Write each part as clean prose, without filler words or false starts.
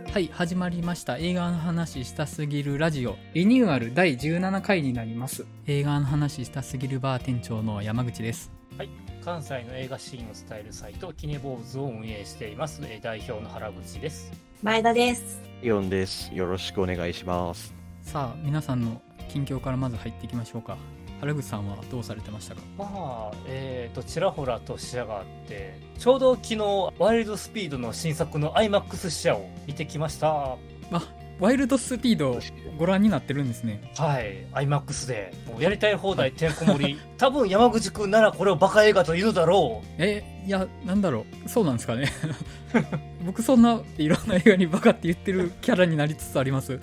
はい、始まりました。映画の話したすぎるラジオ。リニューアル第17回になります。映画の話したすぎるバー店長の山口です。 はい、関西の映画シーンを伝えるサイトキネボーズを運営しています、代表の原口です。 前田です。 イオンです。よろしくお願いします。 さあ、皆さんの近況からまず入っていきましょうか。原口さんはどうされてましたか？ ちらほらと視野があって、ちょうど昨日ワイルドスピードの新作の IMAX 視野を見てきました。 ワイルドスピードご覧になってるんですね。 はい、IMAX でもうやりたい放題てんこ盛り多分山口くんならこれをバカ映画と言うだろう。いや、なんだろう、そうなんですかね僕そんないろんな映画にバカって言ってるキャラになりつつあります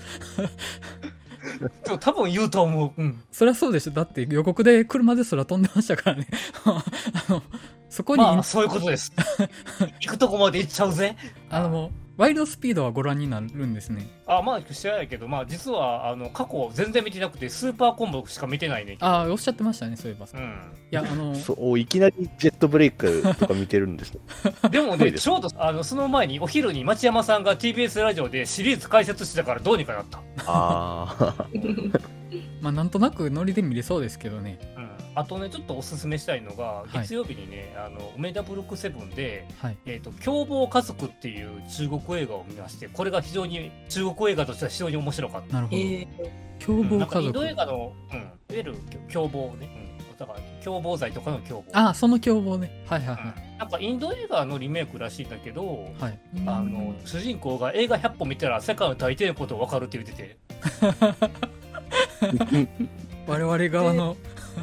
多分言うと思う。 そりゃそうでしょ。だって予告で車で空飛んでましたからねそこにそういうことです行くとこまで行っちゃうぜ。 もうワイルドスピードはご覧になるんですね。 知らないけど、実は過去全然見てなくてスーパーコンボしか見てないね。 おっしゃってましたね、そういえば。いやそういきなりジェットブレイクとか見てるんですでもねちょうどその前にお昼に町山さんが TBS ラジオでシリーズ解説してたからどうにかなった。 なんとなくノリで見れそうですけどね。 あとねちょっとおすすめしたいのが、月曜日にね梅田ブロックセブンで、凶暴家族っていう中国映画を見まして、これが非常に中国映画としては非常に面白かった。 なるほど。凶暴家族、 インド映画の、いわゆる凶暴ね、だから凶暴罪とかの凶暴。 その凶暴ね。 なんかインド映画のリメイクらしいんだけど、主人公が映画100本見たら世界の大抵のこと分かるって言ってて我々側の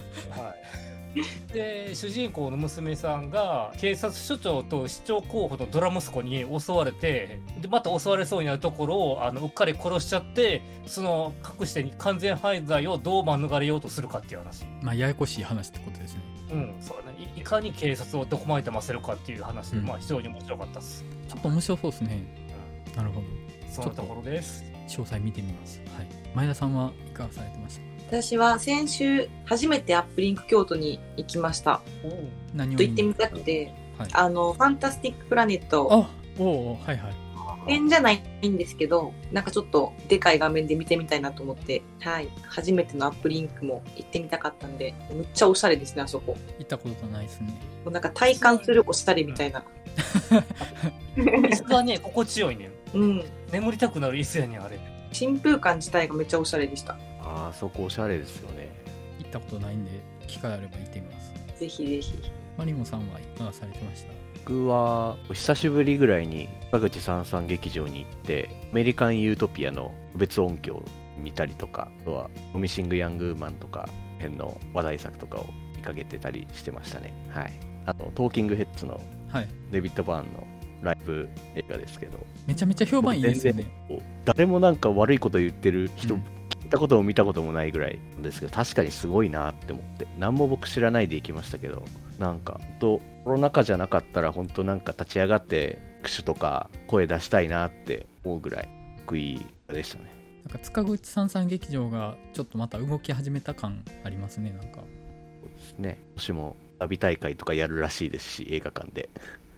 で主人公の娘さんが警察署長と市長候補のドラ息子に襲われて、でまた襲われそうになるところをうっかり殺しちゃって、その隠して完全犯罪をどう免れようとするかっていう話。 ややこしい話ってことですね。 そうね、いかに警察をどこまで騙せるかっていう話で、非常に面白かったです。 ちょっと面白そうですね。なるほど。 そんなところです。 詳細見てみます。前田さんはいかがされてましたか？ 私は先週初めてアップリンク京都に行きました。 何を行ってみたくて、ファンタスティックプラネット円じゃないんですけど、なんかちょっとでかい画面で見てみたいなと思って、初めてのアップリンクも行ってみたかったんで、めっちゃおしゃれですね。あそこ行ったことないですね。 もうなんか体感するおしゃれみたいな椅子がね心地よいね。眠りたくなる椅子やねんあれ。 新風館自体がめっちゃおしゃれでした。 そこおしゃれですよね。 行ったことないんで機会あれば行ってみます。 ぜひぜひ。 マリモさんはいかがされてました？ 僕は久しぶりぐらいに坂口三三劇場に行ってアメリカンユートピアの別音響を見たりとか、あとはプロミシングヤングウーマンとか辺の話題作とかを見かけてたりしてましたね。あとトーキングヘッズのデビッド・バーンのライブ映画ですけど、 めちゃめちゃ評判いいですよね。 誰もなんか悪いこと言ってる人、聞いたことも見たこともないぐらいですけど、確かにすごいなって思って、何も僕知らないで行きましたけど、なんかコロナ禍じゃなかったら本当なんか立ち上がって握手とか声出したいなって思うぐらい得意でしたね。 なんか塚口三三劇場がちょっとまた動き始めた感ありますね。なんかそうですね。今年も旅大会とかやるらしいですし、映画館で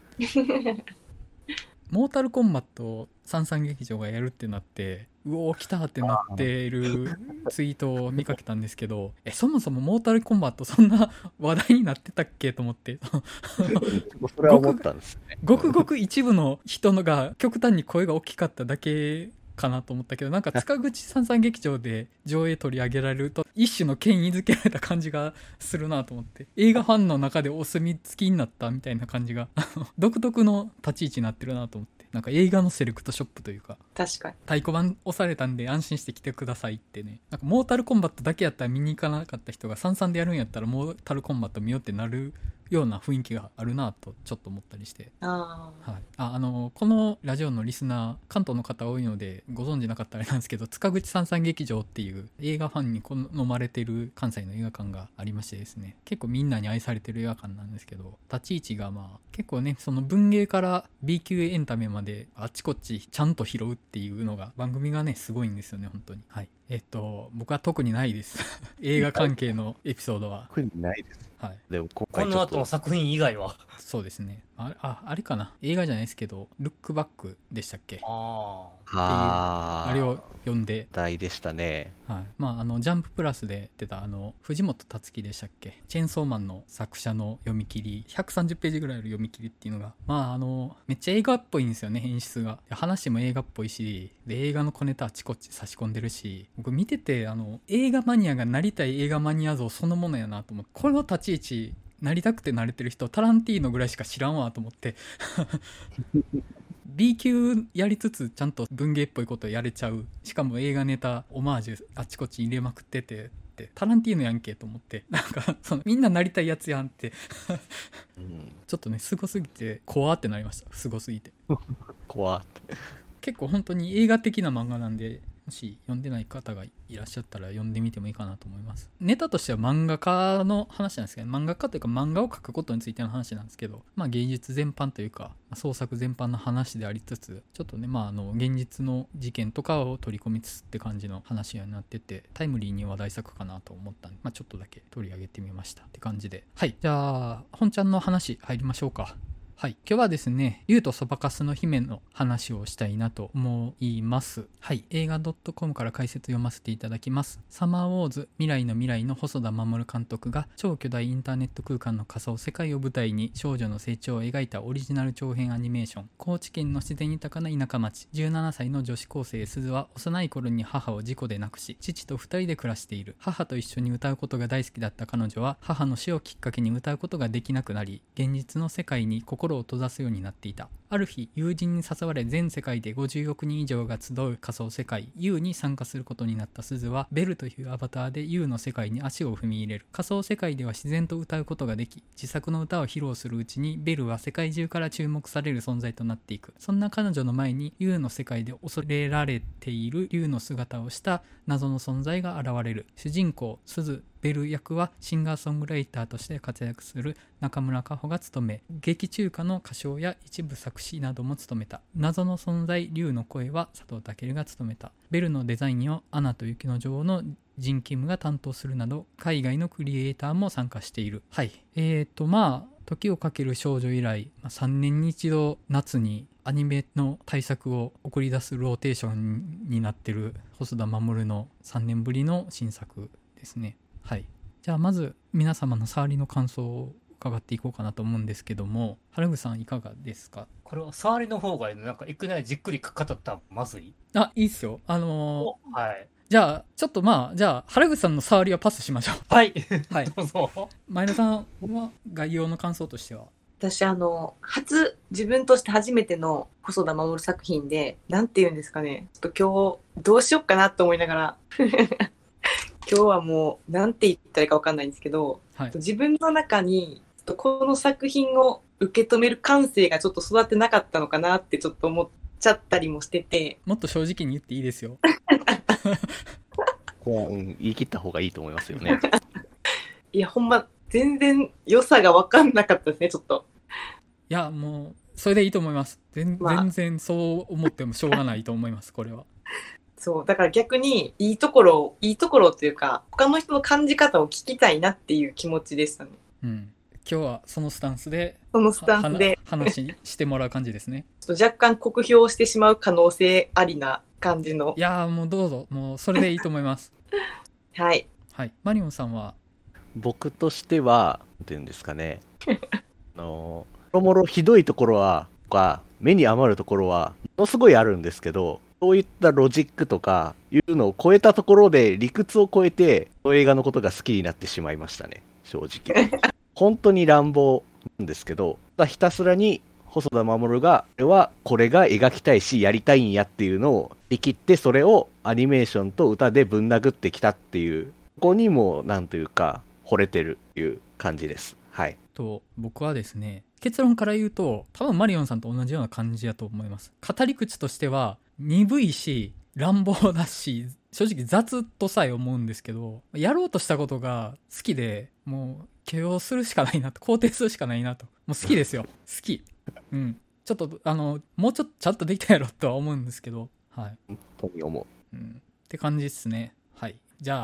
モータルコンバットを三三劇場がやるってなって、うおー来たってなっているツイートを見かけたんですけどそもそもモータルコンバットそんな話題になってたっけと思ってそれは思ったんですね。 ごくごく一部の人のが極端に声が大きかっただけかなと思ったけど、なんか塚口三三劇場で上映取り上げられると一種の権威づけられた感じがするなと思って、映画ファンの中でお墨付きになったみたいな感じが独特の立ち位置になってるなと思って、なんか映画のセレクトショップというか、 確かに太鼓判押されたんで安心して来てくださいってね。なんかモータルコンバットだけやったら見に行かなかった人が三々でやるんやったらモータルコンバット見ようってなるような雰囲気があるなとちょっと思ったりして、このラジオのリスナー関東の方多いのでご存知なかったらあれなんですけど、塚口三三劇場っていう映画ファンに好まれてる関西の映画館がありましてですね、結構みんなに愛されてる映画館なんですけど、立ち位置が結構ね、その文芸から B 級エンタメまであっちこっちちゃんと拾うっていうのが番組がねすごいんですよね本当に。僕は特にないです映画関係のエピソードは特にないです。 はい、 でも今回ちょっトの作品以外は。 そうですね。あれかな。映画じゃないですけど、ルックバックでしたっけ？あれを読んで。 大でしたね。 はい。まあ、ジャンププラスで出た、藤本つ樹でしたっけ？チェーンソーマンの作者の読み切り、130ページぐらいの読み切りっていうのが、まあ、めっちゃ映画っぽいんですよね、演出が。話も映画っぽいし、で、映画の小ネタあちこち差し込んでるし、僕見てて、映画マニアがなりたい映画マニア像そのものやなと思って、この立ち位置、なりたくてなれてる人タランティーノぐらいしか知らんわと思ってB 級やりつつちゃんと文芸っぽいことやれちゃう、しかも映画ネタオマージュあちこち入れまくっててってタランティーノやんけと思って、なんかみんななりたいやつやんってちょっとねすごすぎて怖ってなりました。すごすぎて怖って結構本当に映画的な漫画なんで、もし読んでない方がいらっしゃったら読んでみてもいいかなと思います。ネタとしては漫画家の話なんですけど、漫画家というか漫画を描くことについての話なんですけど、まあ芸術全般というか創作全般の話でありつつ、ちょっとねまあ現実の事件とかを取り込みつつって感じの話になってて、タイムリーに話題作かなと思ったんで、まあちょっとだけ取り上げてみましたって感じで、はい、じゃあ本ちゃんの話入りましょうか。はい。今日はですね、竜とそばかすの姫の話をしたいなと思います。はい。映画 .com から解説読ませていただきます。サマーウォーズ未来の未来の細田守監督が超巨大インターネット空間の仮想世界を舞台に少女の成長を描いたオリジナル長編アニメーション。高知県の自然豊かな田舎町、17歳の女子高生鈴は幼い頃に母を事故で亡くし、父と二人で暮らしている。母と一緒に歌うことが大好きだった彼女は、母の死をきっかけに歌うことができなくなり、現実の世界に心を閉ざすようになっていた。ある日、友人に誘われ全世界で50億人以上が集う仮想世界 U に参加することになった鈴は、ベルというアバターで U の世界に足を踏み入れる。仮想世界では自然と歌うことができ、自作の歌を披露するうちにベルは世界中から注目される存在となっていく。そんな彼女の前に U の世界で恐れられている竜の姿をした謎の存在が現れる。主人公鈴ベル役はシンガーソングライターとして活躍する中村佳穂が務め、劇中歌の歌唱や一部作詞なども務めた。謎の存在竜の声は佐藤健が務めた。ベルのデザインをアナと雪の女王のジン・キムが担当するなど、海外のクリエイターも参加している。はい。まあ時をかける少女以来、3年に一度夏にアニメの大作を送り出すローテーションになっている細田守の3年ぶりの新作ですね。はい。じゃあまず皆様の触りの感想を伺っていこうかなと思うんですけども、原口さんいかがですか？ これは触りの方がいいの？なんかいくなりじっくり語ったらまずい？ いいっすよ。 はい。 じゃあちょっとじゃあ原口さんの触りはパスしましょう。 はい。 はい。 どうぞ。 前田さんは概要の感想としては？ 私自分として初めての細田守作品で、なんて言うんですかね、ちょっと今日どうしよっかなと思いながら今日はもうなんて言ったらいいか分かんないんですけど、はい、自分の中にちょっとこの作品を受け止める感性がちょっと育ってなかったのかなってちょっと思っちゃったりもしてて。 もっと正直に言っていいですよ言い切った方がいいと思いますよねいやほんま全然良さが分かんなかったですね、ちょっと。 いやもうそれでいいと思います。全然そう思ってもしょうがないと思いますこれは。 そうだから逆にいいところというか、他の人の感じ方を聞きたいなっていう気持ちでしたね。 うん。今日はそのスタンスで話してもらう感じですね。 ちょっと若干酷評してしまう可能性ありな感じの。 いやもうどうぞ、もうそれでいいと思いますはいはい。マリオンさんは？ 僕としてはなんていうんですかねもろひどいところは目に余るところはものすごいあるんですけど、そういったロジックとかいうのを超えたところで理屈を超えて映画のことが好きになってしまいましたね、正直本当に乱暴なんですけど、ひたすらに細田守がこれが描きたいしやりたいんやっていうのを言い切って、それをアニメーションと歌でぶん殴ってきたっていう、ここにもなんというか惚れてるっていう感じです。はい。 僕はですね、結論から言うと多分マリオンさんと同じような感じだと思います。語り口としては鈍いし乱暴だし、正直雑とさえ思うんですけど、やろうとしたことが好きで、もう許容するしかないなと、肯定するしかないなと。もう好きですよ好き。うん。ちょっともうちょっとちゃんとできたやろとは思うんですけど、はい。 本当に思う。 って感じですね。はい。じゃあ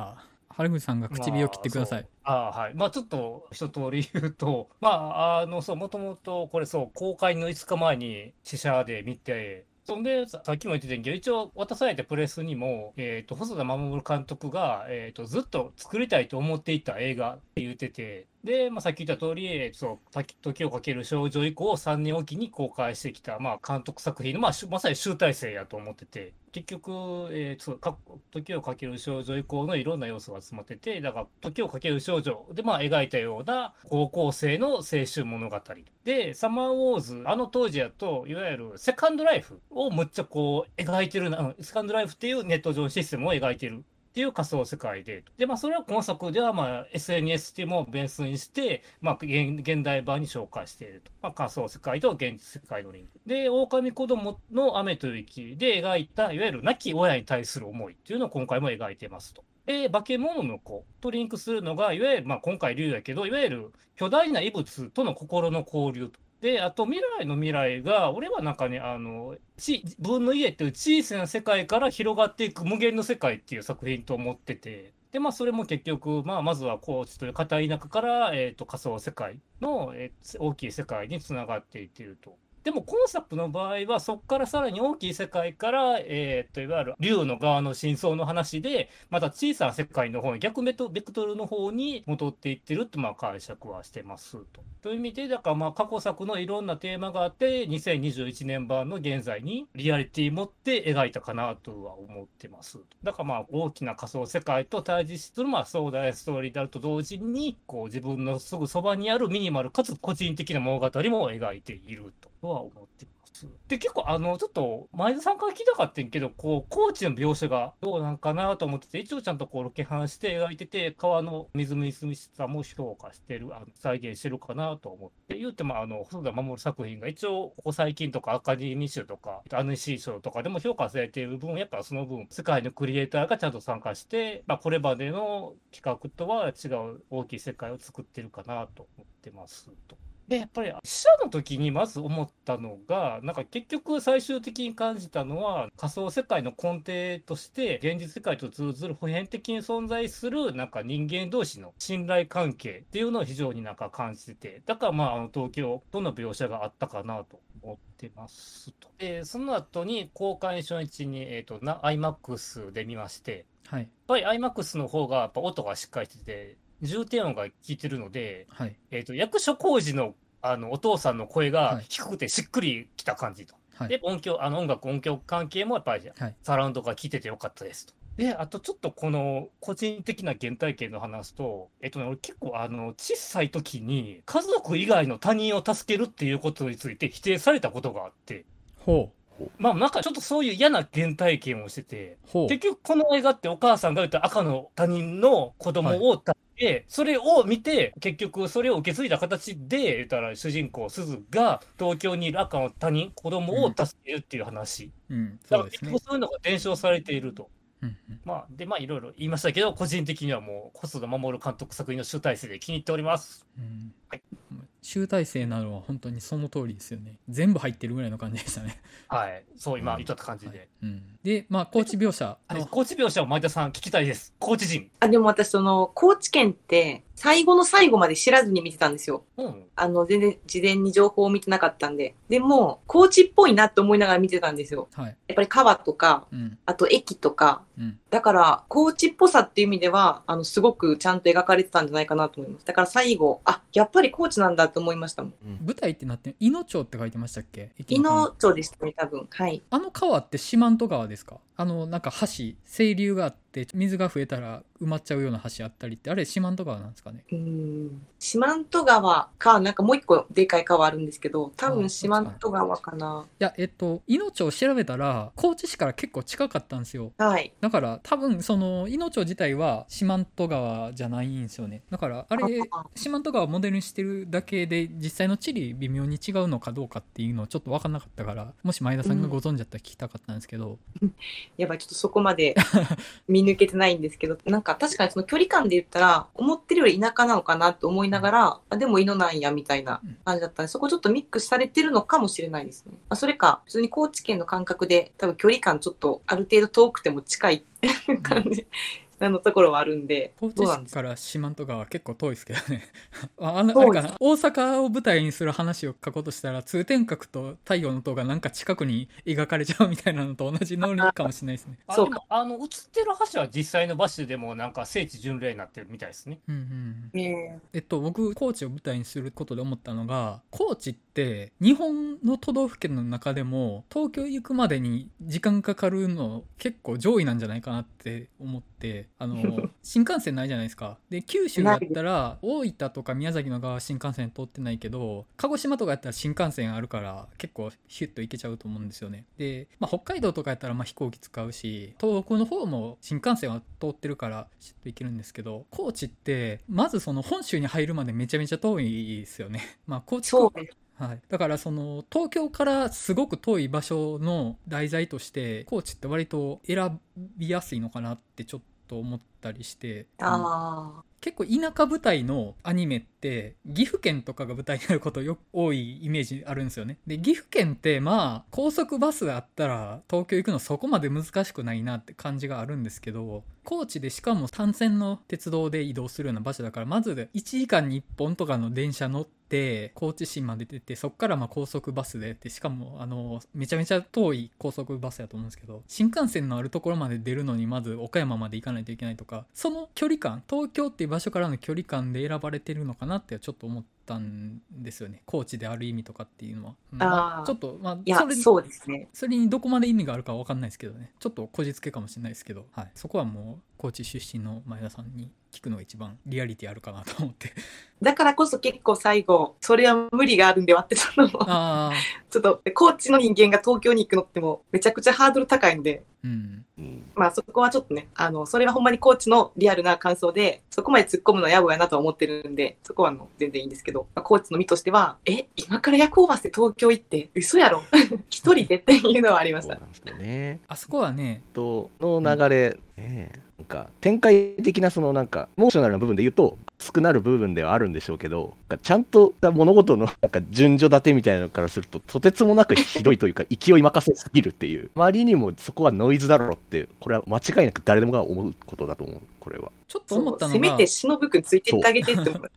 原口さんが唇を切ってください。 はい。まあちょっと一通り言うと、そう、もともとこれそう、公開の5日前に試写で見て、そんで、さっきも言ってたけど、一応渡されたプレスにも、細田守監督が、ずっと作りたいと思っていた映画って言ってて、で、さっき言った通り、時をかける少女以降、3年おきに公開してきた、監督作品の、まさに集大成やと思ってて、結局、時をかける少女以降のいろんな要素が詰まってて、だから、時をかける少女で、描いたような高校生の青春物語。で、サマーウォーズ、あの当時やと、いわゆるセカンドライフをむっちゃ描いてるな、セカンドライフっていうネット上システムを描いてる。っていう仮想世界で。で、それは今作では、SNS っていうものをベースにして、現代版に紹介していると。仮想世界と現実世界のリンク。で、狼子供の雨と雪で描いた、いわゆる亡き親に対する思いっていうのを今回も描いてますと。で、化け物の子とリンクするのが、いわゆる、今回竜やけど、いわゆる巨大な異物との心の交流と。で、あと未来の未来が、俺はなんかね、自分の家っていう小さな世界から広がっていく無限の世界っていう作品と思ってて、で、それも結局、まずは高知という片田舎から、仮想世界の、大きい世界につながっていっていると。でも今作の場合はそこからさらに大きい世界から、いわゆる竜の側の真相の話でまた小さな世界の方に逆ベクトルの方に戻っていってるって解釈はしてますと。という意味でだから過去作のいろんなテーマがあって2021年版の現在にリアリティ持って描いたかなとは思ってます。だから大きな仮想世界と対峙する壮大ストーリーであると同時に自分のすぐそばにあるミニマルかつ個人的な物語も描いていると。は思ってます。で、結構ちょっと前田さんから聞きたかったんけど、高知の描写がどうなんかなと思ってて、一応ちゃんとロケハンして描いてて、川のみずみずしさも評価してる、再現してるかなと思って、言うても細田守作品が一応ここ最近とかアカデミー賞とか、アヌシー賞とかでも評価されている分、やっぱその分、世界のクリエイターがちゃんと参加して、これまでの企画とは違う大きい世界を作ってるかなと思ってますと。で、やっぱり試写の時にまず思ったのが、なんか結局最終的に感じたのは、仮想世界の根底として、現実世界と通ずる普遍的に存在する、なんか人間同士の信頼関係っていうのを非常になんか感じてて、だから東京との描写があったかなと思ってますと。で、その後に公開初日に、IMAX で見まして、 はい。 やっぱり IMAX の方がやっぱ音がしっかりしてて、重低音が効いてるので、 はい、 役所広司のお父さんの声が低くてしっくりきた感じと。はい、で、音響関係もやっぱり、サラウンドが効いててよかったですと。で、あとちょっとこの個人的な原体験の話と、俺結構小さい時に家族以外の他人を助けるっていうことについて否定されたことがあって、 ほう。 なんかちょっとそういう嫌な原体験をしてて、結局この映画ってお母さんが言った赤の他人の子供を助けて、それを見て、結局それを受け継いだ形で、言ったら主人公すずが東京にいる赤の他人、子供を助けるっていう話。 そうですね。 そういうのが伝承されていると。いろいろ言いましたけど、個人的にはもう細田守監督作品の集大成で気に入っております。 はい、集大成なのは本当にその通りですよね。全部入ってるぐらいの感じでしたね。 はい、そう今言った感じで。 で、高知描写。 高知描写を前田さん聞きたいです。高知人。 でも私高知県って最後の最後まで知らずに見てたんですよ。全然事前に情報を見てなかったんで。でも高知っぽいなって思いながら見てたんですよ。やっぱり川とか、あと駅とか。だから高知っぽさっていう意味ではすごくちゃんと描かれてたんじゃないかなと思います。だから最後やっぱり高知なんだと思いましたもん。 舞台ってなって伊野町って書いてましたっけ？ 伊野町でしたね多分。はい。 川って四万十川ですか？なんか橋清流があって水が増えたら埋まっちゃうような橋あったりって、あれ四万十川なんですかね？ 四万十川かなんかもう一個でかい川あるんですけど、多分四万十川かな。 いや伊野町調べたら高知市から結構近かったんですよ。 はい。 だから多分その伊野町自体は四万十川じゃないんですよね。だからあれ四万十川をモデルにしてるだけで実際の地理微妙に違うのかどうかっていうのをちょっと分かんなかったから、もし前田さんがご存知だったら聞きたかったんですけど、 やばいちょっとそこまで見抜けてないんですけど、なんか確かにその距離感で言ったら思ってるより田舎なのかなと思いながら、でも伊野なんやみたいな感じだったんで、そこちょっとミックスされてるのかもしれないですね。それか普通に高知県の感覚で多分距離感ちょっとある程度遠くても近い感じのところはあるんで。 高知市から四万十川は結構遠いですけどね。あれかな、大阪を舞台にする話を書こうとしたら、通天閣と太陽の塔がなんか近くに描かれちゃうみたいなのと同じノリかもしれないですね。 そうか。映ってる橋は実際の場所でもなんか聖地巡礼になってるみたいですね。 僕、高知を舞台にすることで思ったのが、高知って日本の都道府県の中でも東京行くまでに時間かかるの結構上位なんじゃないかなって思って、新幹線ないじゃないですか。で、九州だったら大分とか宮崎の側は新幹線通ってないけど、鹿児島とかやったら新幹線あるから結構ヒュッと行けちゃうと思うんですよね。で、北海道とかやったら飛行機使うし、東北の方も新幹線は通ってるからシュッと行けるんですけど、高知ってまずその本州に入るまでめちゃめちゃ遠いですよね。高知そうです。 はい、だからその東京からすごく遠い場所の題材として高知って割と選びやすいのかなってちょっと思ったりして、結構田舎舞台のアニメって岐阜県とかが舞台になることよく多いイメージあるんですよね。で、岐阜県って高速バスがあったら東京行くのそこまで難しくないなって感じがあるんですけど、高知でしかも単線の鉄道で移動するような場所だから、まず1時間に1本とかの電車乗って高知市まで出て、そっから高速バスでしかもめちゃめちゃ遠い高速バスやと思うんですけど、新幹線のあるところまで出るのにまず岡山まで行かないといけないとか、その距離感、東京っていう場所からの距離感で選ばれてるのかなってちょっと思ったんですよね。高知である意味とかっていうのは、ちょっとそうですね。 それにどこまで意味があるかは分かんないですけどね。ちょっとこじつけかもしれないですけど、はい、そこはもう高知出身の前田さんに聞くのが一番リアリティあるかなと思って。 だからこそ結構最後それは無理があるんではってちょっと高知の人間が東京に行くのってもめちゃくちゃハードル高いんで、そこはちょっとね、それはほんまに高知のリアルな感想で、そこまで突っ込むのは野暮やなとは思ってるんで、そこは全然いいんですけど、高知の身としては今から夜行バスで東京行って嘘やろ一人でっていうのはありました。 そうなんですよね。 あそこはねの流れ、なんか展開的なモーショナルな部分で言うと少なる部分ではあるんでしょうけど、ちゃんと物事の順序立てみたいなのからするととてつもなくひどいというか勢い任せすぎるっていう、周りにもそこはノイズだろうって、これは間違いなく誰でもが思うことだと思う。これはちょっと思ったのが、 せめて忍くんついてってあげてって思う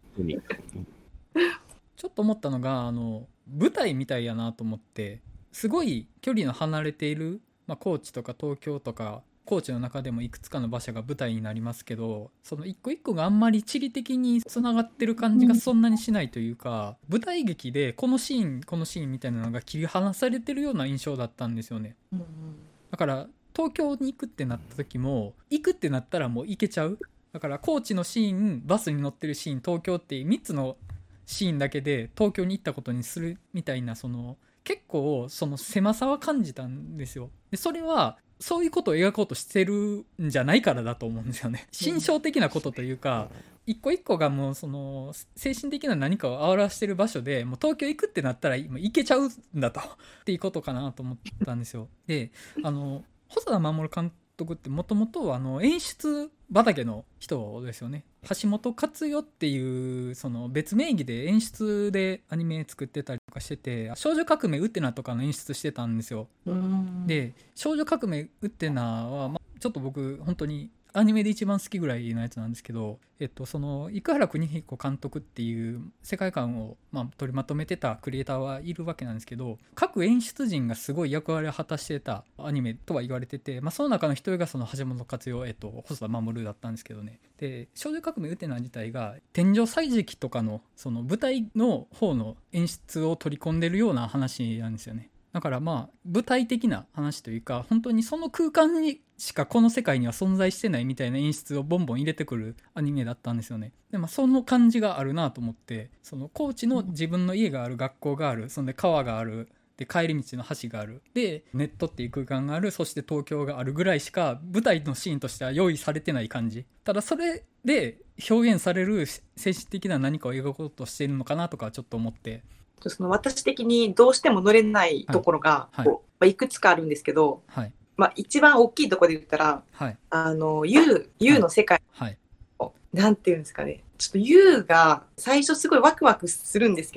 ちょっと思ったのが舞台みたいやなと思って、すごい距離の離れている、高知とか東京とか高知の中でもいくつかの場所が舞台になりますけど、その一個一個があんまり地理的につながってる感じがそんなにしないというか、舞台劇でこのシーンみたいなのが切り離されてるような印象だったんですよね。だから東京に行くってなった時も、行くってなったらもう行けちゃう。だから高知のシーン、バスに乗ってるシーン、東京っていう3つのシーンだけで東京に行ったことにするみたいな、結構その狭さは感じたんですよ。でそれはそういうことを描こうとしてるんじゃないからだと思うんですよね。心象的なことというか、一個一個がもう精神的な何かを表してる場所で、もう東京行くってなったら今行けちゃうんだとっていうことかなと思ったんですよ。で細田守監督ってもともと演出畑の人ですよね。橋本勝代っていう別名義で演出でアニメ作ってたりとかしてて、少女革命ウテナとかの演出してたんですよ。で少女革命ウテナは、ちょっと僕本当にアニメで一番好きぐらいのやつなんですけど、生原邦彦監督っていう世界観を取りまとめてたクリエイターはいるわけなんですけど、各演出陣がすごい役割を果たしてたアニメとは言われてて、その中の一人が橋本勝代、細田守だったんですけどね。で少女革命ウテナ自体が天井歳時記とかの舞台の方の演出を取り込んでるような話なんですよね。だから舞台的な話というか、本当にその空間にしかこの世界には存在してないみたいな演出をボンボン入れてくるアニメだったんですよね。でその感じがあるなと思って、高知の自分の家がある、学校がある、そんで川がある、で帰り道の橋がある、でネットっていう空間がある、そして東京があるぐらいしか舞台のシーンとしては用意されてない感じ。ただそれで表現される精神的な何かを描こうとしているのかなとかちょっと思って、 私的にどうしても乗れないところがいくつかあるんですけど、一番大きいところで言ったら、YOUの世界、なんていうんですかね、ちょっと YOUが最初すごいワクワクするんですけど、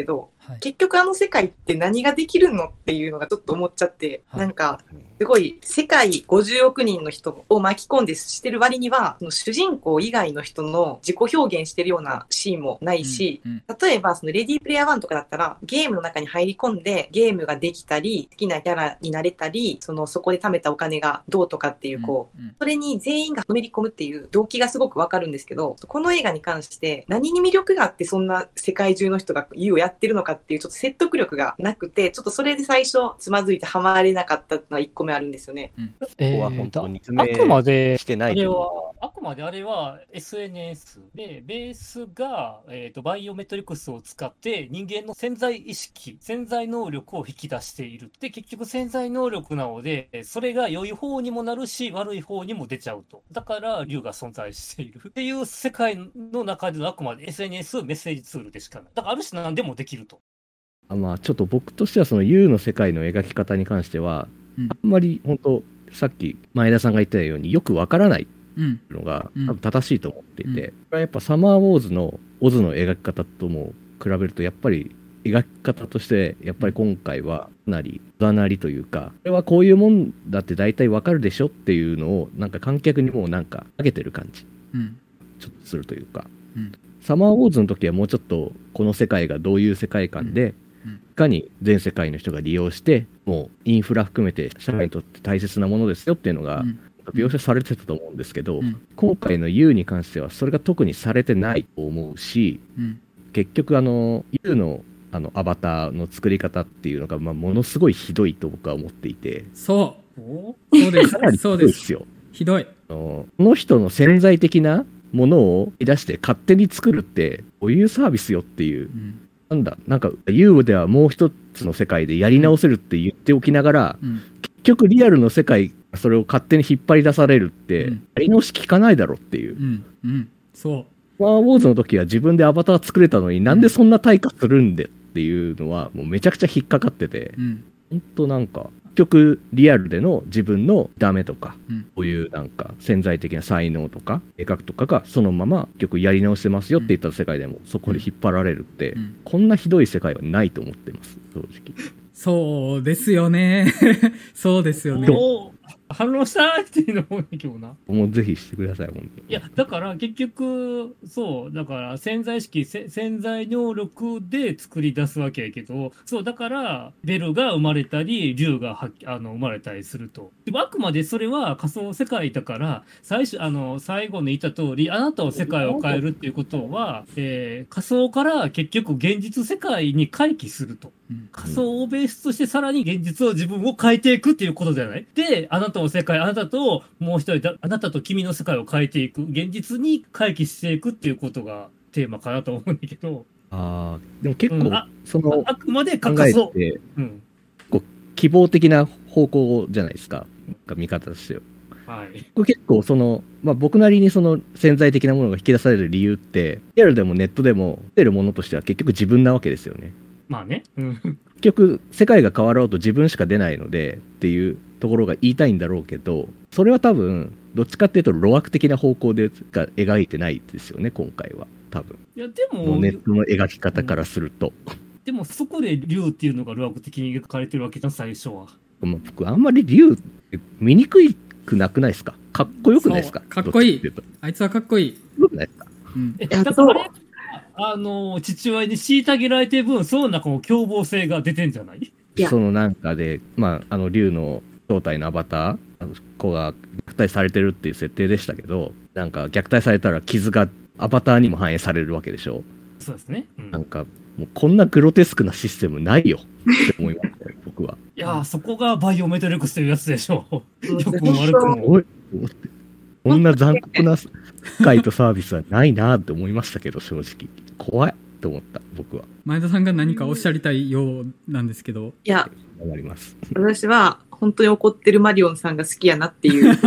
結局あの世界って何ができるのっていうのがちょっと思っちゃって、なんかすごい世界50億人の人を巻き込んでしてる割には、その主人公以外の人の自己表現してるようなシーンもないし、例えばそのレディープレイヤー1とかだったらゲームの中に入り込んでゲームができたり、好きなキャラになれたり、そこで貯めたお金がどうとかっていう、それに全員がのめり込むっていう動機がすごくわかるんですけど、この映画に関して何に魅力があってそんな世界中の人が U をやってるのかっていうちょっと説得力がなくて、ちょっとそれで最初つまずいてハマれなかったのは1個目あるんですよね。 ここは本当にあくまでしてないあくまであれは SNS で、ベースが、バイオメトリクスを使って人間の潜在意識、潜在能力を引き出している。で、結局潜在能力なので、それが良い方にもなるし、悪い方にも出ちゃうと。だから、竜が存在している。っていう世界の中でのあくまで SNS メッセージツールでしかない。だから、ある種何でもできると。 まあ、ちょっと僕としては、その U の世界の描き方に関しては、あんまり本当、さっき前田さんが言ったようによくわからないのが多分正しいと思っていて、これはやっぱサマーウォーズのオズの描き方とも比べるとやっぱり描き方としてやっぱり今回はかなりおざなりというか、これはこういうもんだって大体わかるでしょっていうのをなんか観客にもうなんか上げてる感じ、ちょっとするというか、サマーウォーズの時はもうちょっとこの世界がどういう世界観で、いかに全世界の人が利用してもうインフラ含めて社会にとって大切なものですよっていうのが描写されてたと思うんですけど、今回の U に関してはそれが特にされてないと思うし、結局U のアバターの作り方っていうのが、ものすごいひどいと僕は思っていて、 そうですかなりひどいですよ。 ひどい。 この人の潜在的なものを出して勝手に作るってどういうサービスよっていう、なんか U ではもう一つの世界でやり直せるって言っておきながら、結局リアルの世界それを勝手に引っ張り出されるって、やり直し効かないだろっていう。 そう。 スター・ウォーズの時は自分でアバター作れたのに、なんでそんな対価するんでっていうのはもうめちゃくちゃ引っかかってて、本当なんか結局リアルでの自分のダメとか、こういうなんか潜在的な才能とか絵描くとかがそのまま結局やり直してますよって言った世界でもそこで引っ張られるって、こんなひどい世界はないと思ってます正直。 そうですよねそうですよね。 反論したっていうのもいいけどな。 もうぜひしてください、本当に。 いや、だから結局、そう、だから潜在意識、潜在能力で作り出すわけやけど、そう、だから、ベルが生まれたり、竜が生まれたりすると。でもあくまでそれは仮想世界だから、最後に言った通り、あなたは世界を変えるっていうことは、仮想から結局現実世界に回帰すると。仮想をベースとしてさらに現実を自分を変えていくっていうことじゃない。で、あなたの世界、あなたともう一人、あなたと君の世界を変えていく、現実に回帰していくっていうことがテーマかなと思うんだけど。 でも結構、 あくまで考えて、希望的な方向じゃないですか、見方としては。これ結構僕なりにその潜在的なものが引き出される理由って、リアルでもネットでも出るものとしては結局自分なわけですよね。 まあね。 結局世界が変わろうと自分しか出ないのでっていうところが言いたいんだろうけど、それは多分どっちかっていうと路悪的な方向で描いてないですよね今回は多分。 いやでもネットの描き方からすると、 でもそこで竜っていうのが路悪的に描かれてるわけじゃん最初は。 僕あんまり竜って見にくなくないですか？かっこよくないですか？ かっこいい。あいつはかっこいい。 よくないですか？ だから父親に虐げられてる分、その中の凶暴性が出てんじゃない？ そのなんかで、竜の正体のアバター、子が虐待されてるっていう設定でしたけど、なんか虐待されたら傷がアバターにも反映されるわけでしょ。 そうですね。 なんかもうこんなグロテスクなシステムないよって思いましたよ僕は。 いやそこがバイオメトリクスというやつでしょう。よくも悪くも。 こんな残酷な機械とサービスはないなって思いましたけど、正直怖いと思った僕は。 前田さんが何かおっしゃりたいようなんですけど。 いや、 わかります。 私は本当に怒ってるマリオンさんが好きやなっていう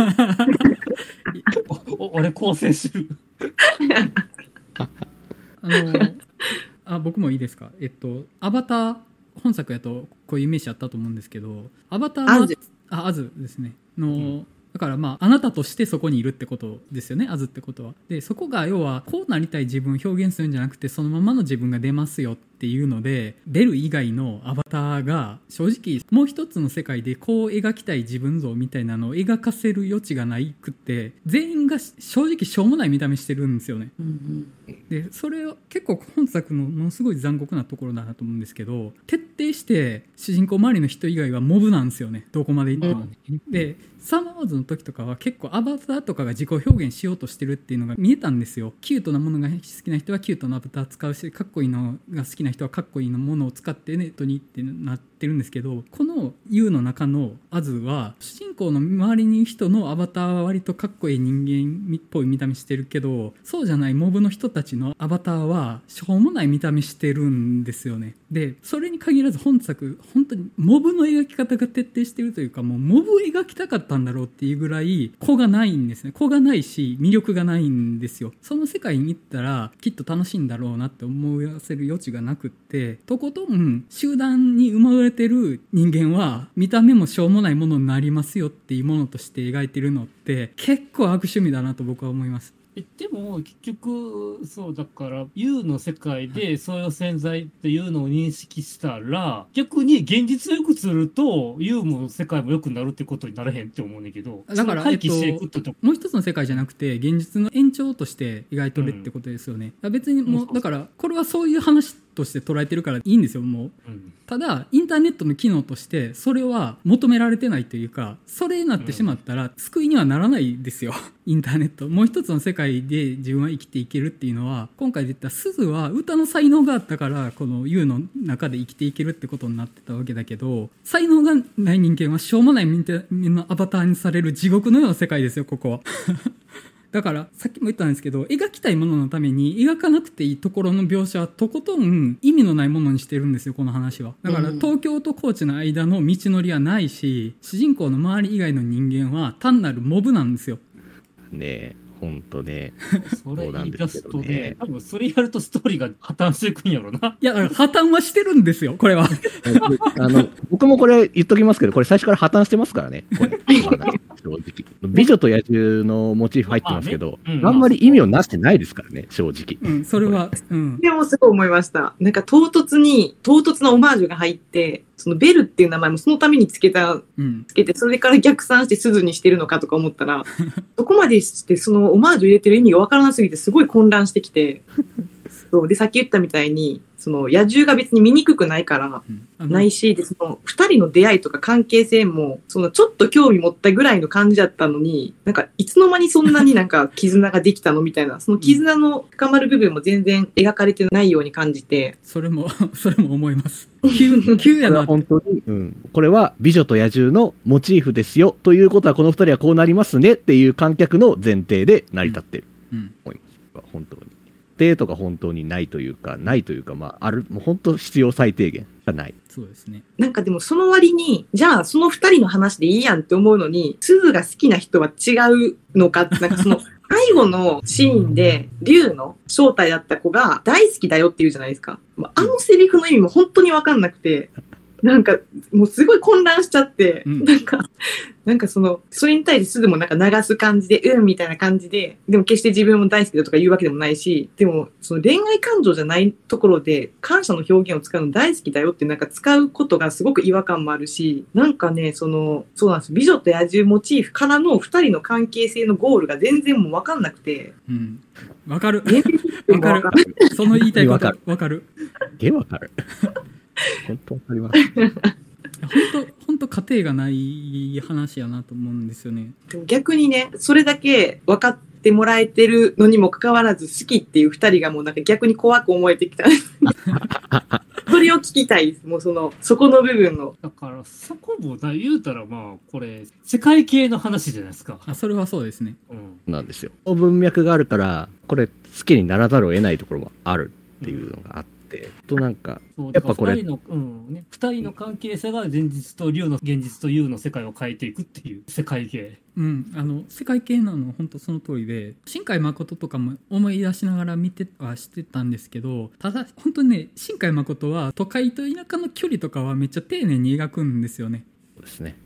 俺構成する僕もいいですか。アバター本作やとこういうイメージあったと思うんですけど、アバターのアズですねの、だからあなたとしてそこにいるってことですよね、アズってことは。でそこが要はこうなりたい自分を表現するんじゃなくて、そのままの自分が出ますよってっていうのでベル以外のアバターが正直もう一つの世界でこう描きたい自分像みたいなのを描かせる余地がないくって全員が正直しょうもない見た目してるんですよね、でそれは結構本作のものすごい残酷なところだなと思うんですけど、徹底して主人公周りの人以外はモブなんですよね、どこまでいっても、でサマーウォーズの時とかは結構アバターとかが自己表現しようとしてるっていうのが見えたんですよ。キュートなものが好きな人はキュートなアバター使うし、かっこいいのが好きな人はかっこいいのものを使ってネットにってなってるんですけど、この U の中のアズは主人公の周りにいる人のアバターは割とかっこいい人間っぽい見た目してるけど、そうじゃないモブの人たちのアバターはしょうもない見た目してるんですよね。でそれに限らず本作本当にモブの描き方が徹底してるというか、もうモブを描きたかったんだろうっていうぐらい子がないんですね。子がないし魅力がないんですよ。その世界に行ったらきっと楽しいんだろうなって思わせる余地がなくって、とことん集団に生まれてる人間は見た目もしょうもないものになりますよっていうものとして描いてるのって結構悪趣味だなと僕は思います。 でも結局そうだから U の世界でそういう潜在っていうのを認識したら、逆に現実よくすると U も世界も良くなるってことにならへんって思うんだけど、 だから、 廃棄していくってともう一つの世界じゃなくて現実の延長として描いとるってことですよね、別にもうだからこれはそういう話として捉えてるからいいんですよもう、ただインターネットの機能としてそれは求められてないというか、それになってしまったら救いにはならないですよインターネット。もう一つの世界で自分は生きていけるっていうのは、今回で言ったスズは歌の才能があったからこの U の中で生きていけるってことになってたわけだけど、才能がない人間はしょうもないみんなアバターにされる地獄のような世界ですよここはだからさっきも言ったんですけど、描きたいもののために描かなくていいところの描写はとことん意味のないものにしてるんですよこの話は。だから東京と高知の間の道のりはないし、主人公の周り以外の人間は単なるモブなんですよねえ。ほんとね。 それ言い出すとね、多分それやるとストーリーが破綻していくんやろな。 いや、破綻はしてるんですよ、これは。 僕もこれ言っときますけど、これ最初から破綻してますからね。これ正直。美女と野獣のモチーフ入ってますけど、あんまり意味をなしてないですからね、正直。 それは。 でもすごい思いました。なんか唐突なオマージュが入って、そのベルっていう名前もそのためにつけて、それから逆算して鈴にしてるのかとか思ったら、そこまでしてそのオマージュ入れてる意味がわからなすぎてすごい混乱してきて、そうでさっき言ったみたいにその野獣が別に醜くないから、ないし、でその2人の出会いとか関係性もそのちょっと興味持ったぐらいの感じだったのに、なんかいつの間にそんなになんか絆ができたのみたいな、その絆の深まる部分も全然描かれてないように感じて、 それも思います。急やな。 本当に、これは美女と野獣のモチーフですよということは、この2人はこうなりますねっていう観客の前提で成り立ってる、思います。本当にとか本当にないというか、まあ、もう本当必要最低限がない。 そうですね。 なんかでもその割に、じゃあその2人の話でいいやんって思うのに、鈴が好きな人は違うのか、なんかその最後のシーンで竜の正体だった子が大好きだよって言うじゃないですか。あのセリフの意味も本当に分かんなくて、なんかもうすごい混乱しちゃって、なんかそれに対してすぐもなんか流す感じでみたいな感じで、でも決して自分も大好きだとか言うわけでもないし、でもその恋愛感情じゃないところで感謝の表現を使うの大好きだよってなんか使うことがすごく違和感もあるし、なんかねそうなんです。美女と野獣モチーフからの2人の関係性のゴールが全然もう分かんなくて、 わかるわかるその言いたいことわかるわかる本当わかります本当家庭がない話やなと思うんですよね。 逆にね、それだけ分かってもらえてるのにもかかわらず好きっていう2人がもうなんか逆に怖く思えてきたそれを聞きたいです。もうそこの部分の。 だからそこも言うたらまあこれ世界系の話じゃないですか。 それはそうですね。 なんですよ。文脈があるからこれ好きにならざるを得ないところもあるっていうのがあって。なんかやっぱこれ 2人の関係性が現実と竜の現実と U の世界を変えていくっていう世界系。 世界系なの本当その通りで、新海誠とかも思い出しながら見てはしてたんですけど、ただ本当にね、新海誠は都会と田舎の距離とかはめっちゃ丁寧に描くんですよね。 そうですね。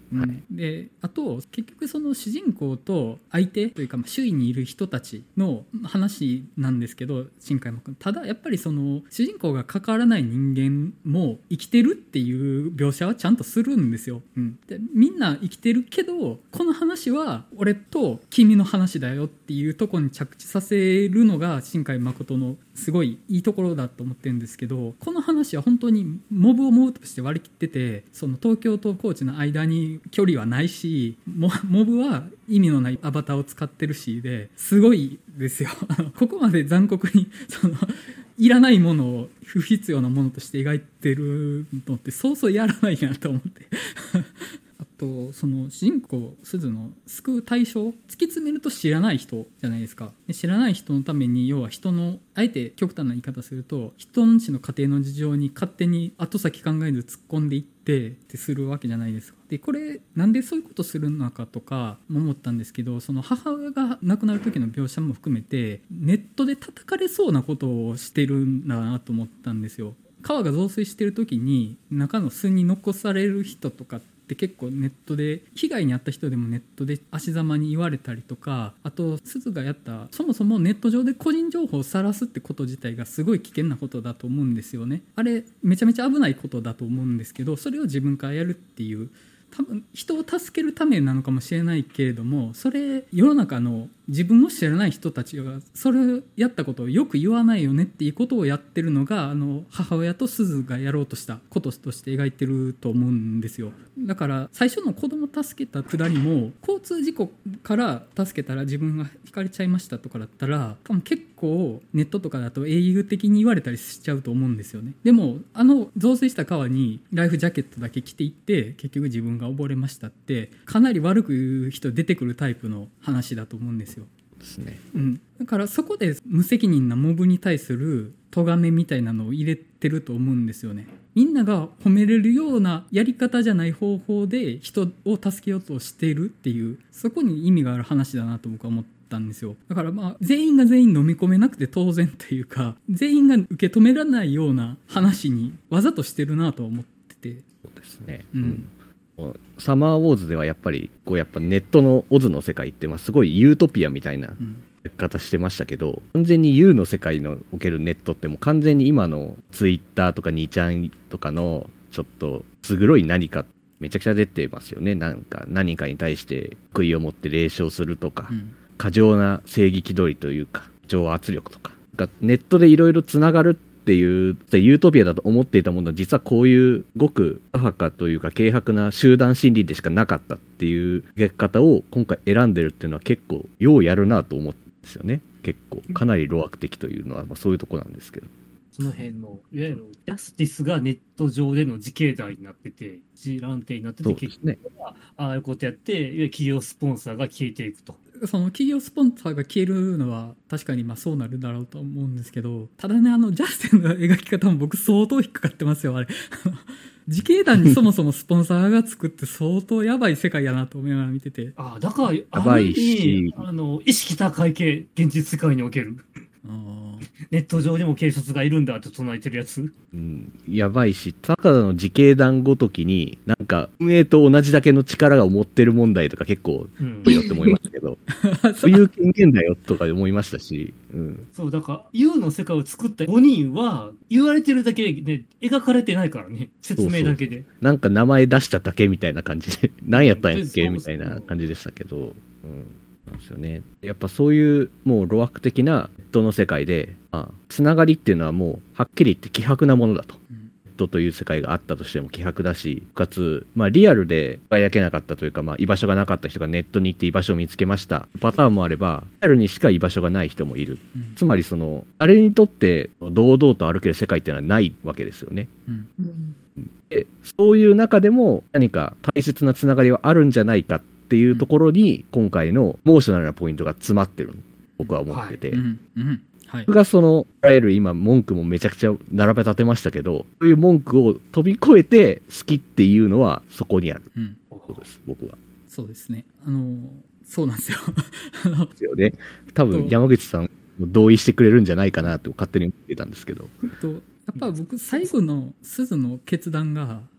であと結局その主人公と相手というか周囲にいる人たちの話なんですけど、新海誠君ただやっぱりその主人公が関わらない人間も生きてるっていう描写はちゃんとするんですよ、でみんな生きてるけどこの話は俺と君の話だよっていうところに着地させるのが新海誠のすごいいいところだと思ってるんですけど、この話は本当にモブをモブとして割り切ってて、その東京と高知の間に距離はないし、モブは意味のないアバターを使ってるしですごいですよここまで残酷にそのいらないものを不必要なものとして描いてるのってそうそうやらないなと思ってあとその主人公鈴の救う対象突き詰めると知らない人じゃないですか。で知らない人のために要は人のあえて極端な言い方すると人んちの家庭の事情に勝手に後先考えず突っ込んでいってってするわけじゃないですか。でこれなんでそういうことするのかとかも思ったんですけど、その母親が亡くなる時の描写も含めてネットで叩かれそうなことをしてるんだなと思ったんですよ。川が増水してる時に中の巣に残される人とかって結構ネットで被害に遭った人でもネットで足ざまに言われたりとか、あと鈴がやったそもそもネット上で個人情報を晒すってこと自体がすごい危険なことだと思うんですよね。あれめちゃめちゃ危ないことだと思うんですけど、それを自分からやるっていう多分人を助けるためなのかもしれないけれども、それ世の中の自分を知らない人たちがそれをやったことをよく言わないよねっていうことをやってるのが母親と鈴がやろうとしたこととして描いてると思うんですよ。だから最初の子供助けたくだりも交通事故から助けたら自分がひかれちゃいましたとかだったら多分結構ネットとかだと英雄的に言われたりしちゃうと思うんですよね。でも増水した川にライフジャケットだけ着ていって結局自分が溺れましたってかなり悪く言う人出てくるタイプの話だと思うんですよ。 ですね。 だからそこで無責任なモブに対する咎めみたいなのを入れてると思うんですよね。みんなが褒めれるようなやり方じゃない方法で人を助けようとしているっていうそこに意味がある話だなと僕は思ったんですよ。だから全員が全員飲み込めなくて当然というか全員が受け止められないような話にわざとしてるなと思ってて。 そうですね。サマーウォーズではやっぱりやっぱネットのオズの世界ってすごいユートピアみたいな方してましたけど、完全に U の世界のおけるネットってもう完全に今のツイッターとか2ちゃんとかのちょっとすぐろい何かめちゃくちゃ出てますよね。なんか何かに対して悔いを持って冷笑するとか、過剰な正義気取りというか情圧力とかがネットでいろいろつながるっていうユートピアだと思っていたものは実はこういうごく浅はかというか軽薄な集団心理でしかなかったっていう描き方を今回選んでるっていうのは結構ようやるなと思うんですよね。結構かなり路悪的というのはそういうとこなんですけど、 その辺のいわゆるジャスティスがネット上での自警団になってて自乱定になってて、結局ああいうことやっていわゆる企業スポンサーが消えていくと。 その企業スポンサーが消えるのは確かにそうなるだろうと思うんですけど、ただねジャスティンの描き方も僕相当引っかかってますよあれ自警団にそもそもスポンサーがつくって相当やばい世界やなと思いながら見ててだからやばいし意識高い系現実世界におけるネット上でも警察がいるんだって唱えてるやつ、 やばいし、ただの自警団ごときになんか運営と同じだけの力が持ってる問題とか結構多いよって思いましたけど、そういう権限だよとか思いましたし、 そうだから U の世界を作った5人は言われてるだけで、ね、描かれてないからね、説明だけで。 なんか名前出しただけみたいな感じで何やったんやっけみたいな感じでしたけど、なんですよね。やっぱそういうもう路悪的なネットの世界で、つながりっていうのはもうはっきり言って希薄なものだと。ネットという世界があったとしても希薄だし、かつ、リアルで輝けなかったというか、居場所がなかった人がネットに行って居場所を見つけましたパターンもあれば、リアルにしか居場所がない人もいる。つまりあれにとって堂々と歩ける世界っていうのはないわけですよね。でそういう中でも何か大切なつながりはあるんじゃないかっていうところに今回のモーショナルなポイントが詰まってる僕は思ってて、僕がいわゆる今文句もめちゃくちゃ並べ立てましたけど、そういう文句を飛び越えて好きっていうのはそこにある、そうです僕は。 そうですね、そうなんですよですよね。多分山口さんも同意してくれるんじゃないかなと勝手に思ってたんですけど、 やっぱ僕最後の鈴の決断が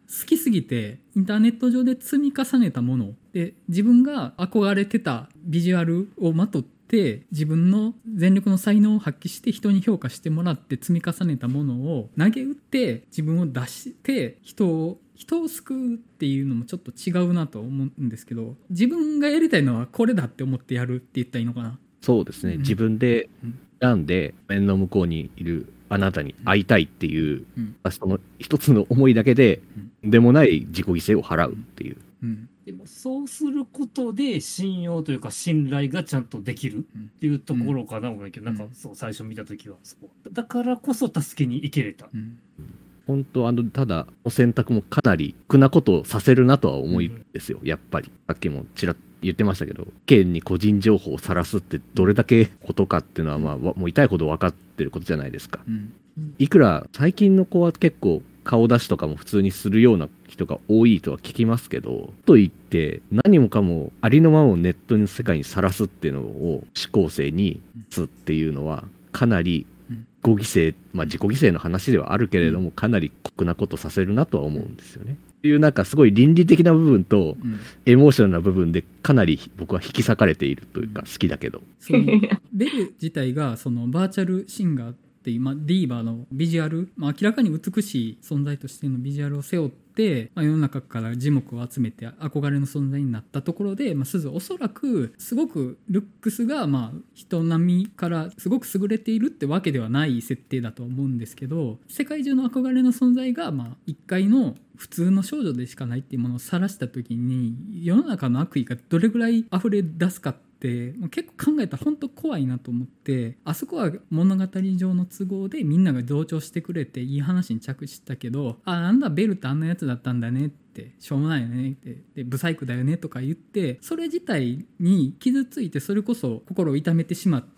好きすぎてインターネット上で積み重ねたもので、自分が憧れてたビジュアルをまとって自分の全力の才能を発揮して人に評価してもらって積み重ねたものを投げ打って自分を出して人を救うっていうのもちょっと違うなと思うんですけど、自分がやりたいのはこれだって思ってやるって言ったらいいのかな。 そうですね、自分で選んで面の向こうにいるあなたに会いたいっていう、その一つの思いだけで、でもない自己犠牲を払うっていう、 でもそうすることで信用というか信頼がちゃんとできるっていうところかな、思うけど、なんかそう最初見た時はそうだからこそ助けに行けれた。 本当ただ選択もかなり苦なことをさせるなとは思うんですよ、やっぱり。さっきもちらっと言ってましたけど、県に個人情報を晒すってどれだけことかっていうのは、まあ、もう痛いほど分かってることじゃないですか。いくら最近の子は結構顔出しとかも普通にするような人が多いとは聞きますけど、と言って何もかもありのままをネットの世界にさらすっていうのを思考性にすっていうのはかなり自己犠牲の話ではあるけれども、かなり酷なことさせるなとは思うんですよね。っていうなんかすごい倫理的な部分とエモーショナルな部分でかなり僕は引き裂かれているというか、好きだけど。 そのベル自体がそのバーチャルシンガーっていう、ディーバーのビジュアル、明らかに美しい存在としてのビジュアルを背負って、世の中から耳目を集めて憧れの存在になったところで、すずおそらくすごくルックスが人並みからすごく優れているってわけではない設定だと思うんですけど、世界中の憧れの存在が一回の普通の少女でしかないっていうものを晒した時に、世の中の悪意がどれぐらい溢れ出すかって結構考えたら本当怖いなと思って、あそこは物語上の都合でみんなが同調してくれていい話に着地したけど、なんだベルってあんなやつだったんだねって、しょうもないよねって、でブサイクだよねとか言って、それ自体に傷ついて、それこそ心を痛めてしまって、